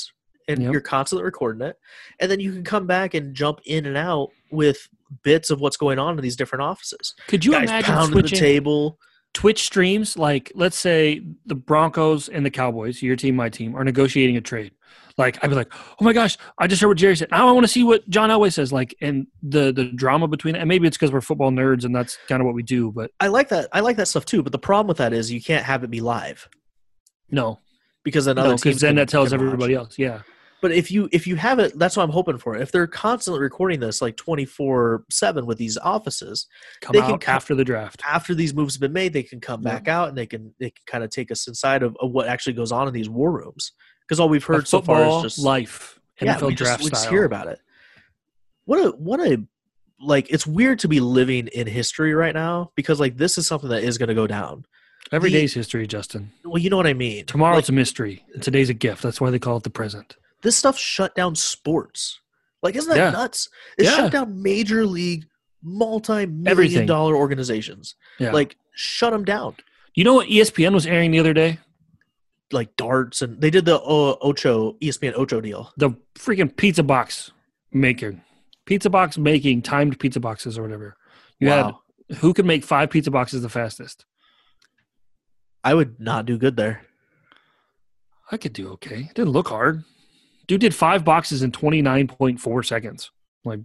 [SPEAKER 2] and you're constantly recording it. And then you can come back and jump in and out with bits of what's going on in these different offices.
[SPEAKER 3] Could you
[SPEAKER 2] Guys
[SPEAKER 3] imagine
[SPEAKER 2] pounding
[SPEAKER 3] switching
[SPEAKER 2] the table?
[SPEAKER 3] Twitch streams? Like, let's say the Broncos and the Cowboys, your team, my team, are negotiating a trade. Like, I'd be like, oh my gosh, I just heard what Jerry said. Now I want to see what John Elway says. Like, and the drama between it. And maybe it's because we're football nerds and that's kind of what we do. But
[SPEAKER 2] I like that. I like that stuff too. But the problem with that is you can't have it be live.
[SPEAKER 3] No.
[SPEAKER 2] Because then other teams
[SPEAKER 3] then that tells everybody else. Yeah.
[SPEAKER 2] But if you have it, that's what I'm hoping for. If they're constantly recording this like 24/7 with these offices,
[SPEAKER 3] they can after the draft.
[SPEAKER 2] After these moves have been made, they can come back out and they can kind of take us inside of what actually goes on in these war rooms. Because all we've heard so far is just
[SPEAKER 3] life. NFL draft
[SPEAKER 2] we just
[SPEAKER 3] style.
[SPEAKER 2] hear about it. What a like, it's weird to be living in history right now, because like this is something that is going to go down.
[SPEAKER 3] Every day's history, Justin.
[SPEAKER 2] Well, you know what I mean.
[SPEAKER 3] Tomorrow's a mystery, and today's a gift. That's why they call it the present.
[SPEAKER 2] This stuff shut down sports. Like, isn't that nuts? It shut down major league, multi-million-dollar organizations.
[SPEAKER 3] Yeah.
[SPEAKER 2] Like, shut them down.
[SPEAKER 3] You know what ESPN was airing the other day?
[SPEAKER 2] Like darts, and they did the ESPN Ocho deal.
[SPEAKER 3] The freaking pizza box making timed pizza boxes or whatever. You had who could make 5 pizza boxes the fastest?
[SPEAKER 2] I would not do good there.
[SPEAKER 3] I could do okay. It didn't look hard. Dude did 5 boxes in 29.4 seconds. Like,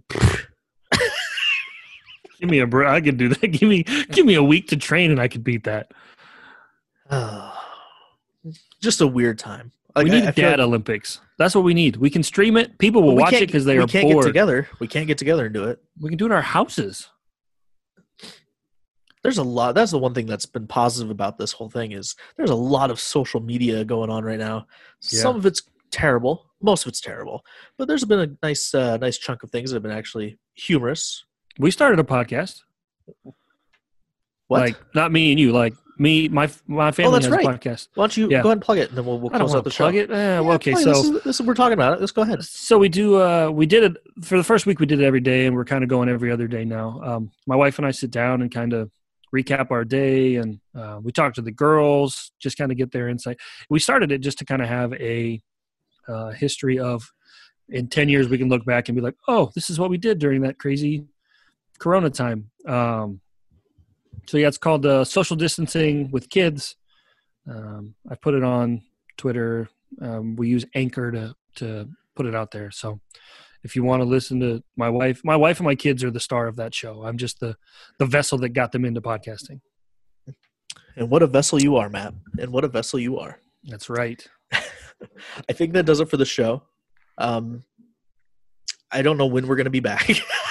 [SPEAKER 3] give me a break. I could do that. Give me a week to train and I could beat that.
[SPEAKER 2] Just a weird time. Like,
[SPEAKER 3] we need data Olympics. That's what we need. We can stream it. People will watch it because they are bored.
[SPEAKER 2] We can't get together and do it.
[SPEAKER 3] We can do it in our houses.
[SPEAKER 2] There's a lot. That's the one thing that's been positive about this whole thing is there's a lot of social media going on right now. Yeah. Some of it's terrible. Most of it's terrible. But there's been a nice chunk of things that have been actually humorous.
[SPEAKER 3] We started a podcast.
[SPEAKER 2] What?
[SPEAKER 3] Like, not me and you. Like, me, my family has a podcast.
[SPEAKER 2] Why don't you go ahead and plug it, and then we'll close out the show.
[SPEAKER 3] Plug it? Okay, so
[SPEAKER 2] this is we're talking about it. Let's go ahead.
[SPEAKER 3] So we do. We did it for the first week. We did it every day, and we're kind of going every other day now. My wife and I sit down and kind of recap our day, and we talk to the girls, just kind of get their insight. We started it just to kind of have a history of, in 10 years, we can look back and be like, oh, this is what we did during that crazy Corona time. So yeah, it's called Social Distancing with Kids. I put it on Twitter. We use Anchor to put it out there. So if you want to listen to my wife and my kids are the star of that show. I'm just the vessel that got them into podcasting.
[SPEAKER 2] And what a vessel you are, Matt. And what a vessel you are.
[SPEAKER 3] That's right.
[SPEAKER 2] I think that does it for the show. I don't know when we're going to be back.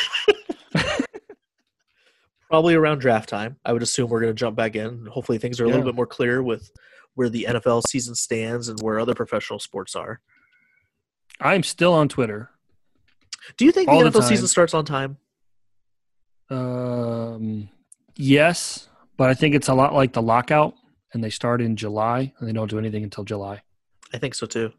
[SPEAKER 2] Probably around draft time. I would assume we're going to jump back in. Hopefully things are a little bit more clear with where the NFL season stands and where other professional sports are.
[SPEAKER 3] I'm still on Twitter.
[SPEAKER 2] Do you think the NFL season starts on time?
[SPEAKER 3] Yes, but I think it's a lot like the lockout, and they start in July, and they don't do anything until July.
[SPEAKER 2] I think so too.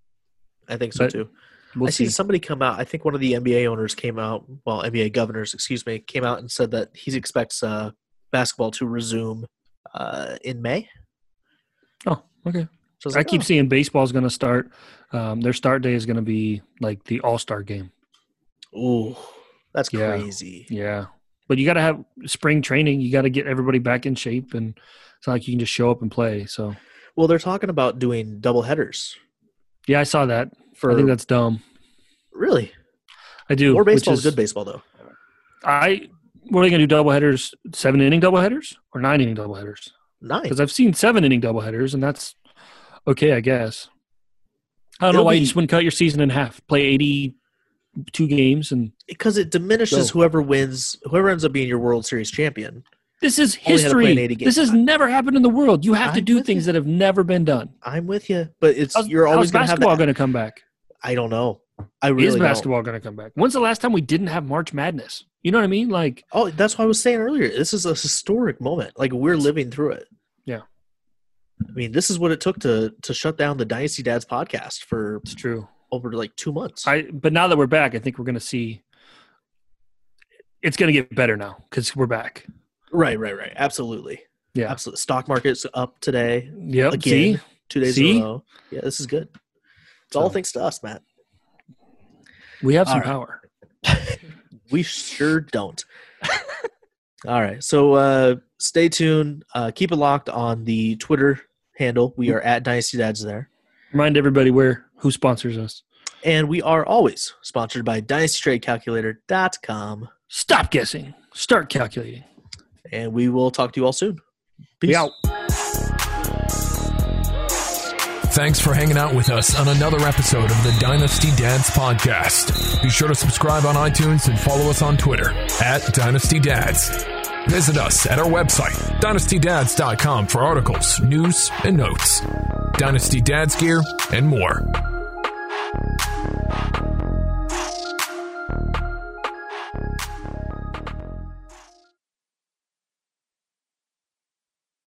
[SPEAKER 3] We'll
[SPEAKER 2] see somebody come out. I think one of the NBA owners came out. Well, NBA governors, came out and said that he expects basketball to resume in May.
[SPEAKER 3] Oh, okay.
[SPEAKER 2] So
[SPEAKER 3] I keep seeing baseball is going to start. Their start day is going to be like the All-Star game.
[SPEAKER 2] Ooh, that's crazy.
[SPEAKER 3] Yeah. But you got to have spring training. You got to get everybody back in shape, and it's not like you can just show up and play. So,
[SPEAKER 2] well, they're talking about doing double headers.
[SPEAKER 3] Yeah, I saw that. I think that's dumb.
[SPEAKER 2] Really?
[SPEAKER 3] I do.
[SPEAKER 2] More baseball is good baseball, though.
[SPEAKER 3] What are they going to do, doubleheaders, 7-inning doubleheaders or 9-inning doubleheaders?
[SPEAKER 2] 9.
[SPEAKER 3] Because I've seen 7-inning doubleheaders, and that's okay, I guess. I don't know why you just wouldn't cut your season in half, play 82 games.
[SPEAKER 2] Because it diminishes whoever ends up being your World Series champion.
[SPEAKER 3] This is history. This has never happened in the world. You have to do things that have never been done.
[SPEAKER 2] I'm with you, but you're always going to have
[SPEAKER 3] basketball going to come back?
[SPEAKER 2] I don't know. I really
[SPEAKER 3] is basketball going to come back? When's the last time we didn't have March Madness? You know what I mean? Like,
[SPEAKER 2] oh, that's what I was saying earlier. This is a historic moment. Like, we're living through it.
[SPEAKER 3] Yeah.
[SPEAKER 2] I mean, this is what it took to shut down the Dynasty Dads podcast for
[SPEAKER 3] it's true
[SPEAKER 2] over like 2 months.
[SPEAKER 3] But now that we're back, I think we're going to see it's going to get better now because we're back.
[SPEAKER 2] Right. Absolutely.
[SPEAKER 3] Yeah.
[SPEAKER 2] Absolutely. Stock market's up today.
[SPEAKER 3] Yep.
[SPEAKER 2] Again, 2 days in a row. Yeah, this is good. It's all thanks to us, Matt.
[SPEAKER 3] We have some power.
[SPEAKER 2] We sure don't. All right. So stay tuned. Keep it locked on the Twitter handle. We are at Dynasty Dads there.
[SPEAKER 3] Remind everybody who sponsors us.
[SPEAKER 2] And we are always sponsored by DynastyTradeCalculator.com.
[SPEAKER 3] Stop guessing. Start calculating.
[SPEAKER 2] And we will talk to you all soon. Peace.
[SPEAKER 3] We out.
[SPEAKER 1] Thanks for hanging out with us on another episode of the Dynasty Dads Podcast. Be sure to subscribe on iTunes and follow us on Twitter at Dynasty Dads. Visit us at our website, dynastydads.com, for articles, news, and notes, Dynasty Dads gear, and more.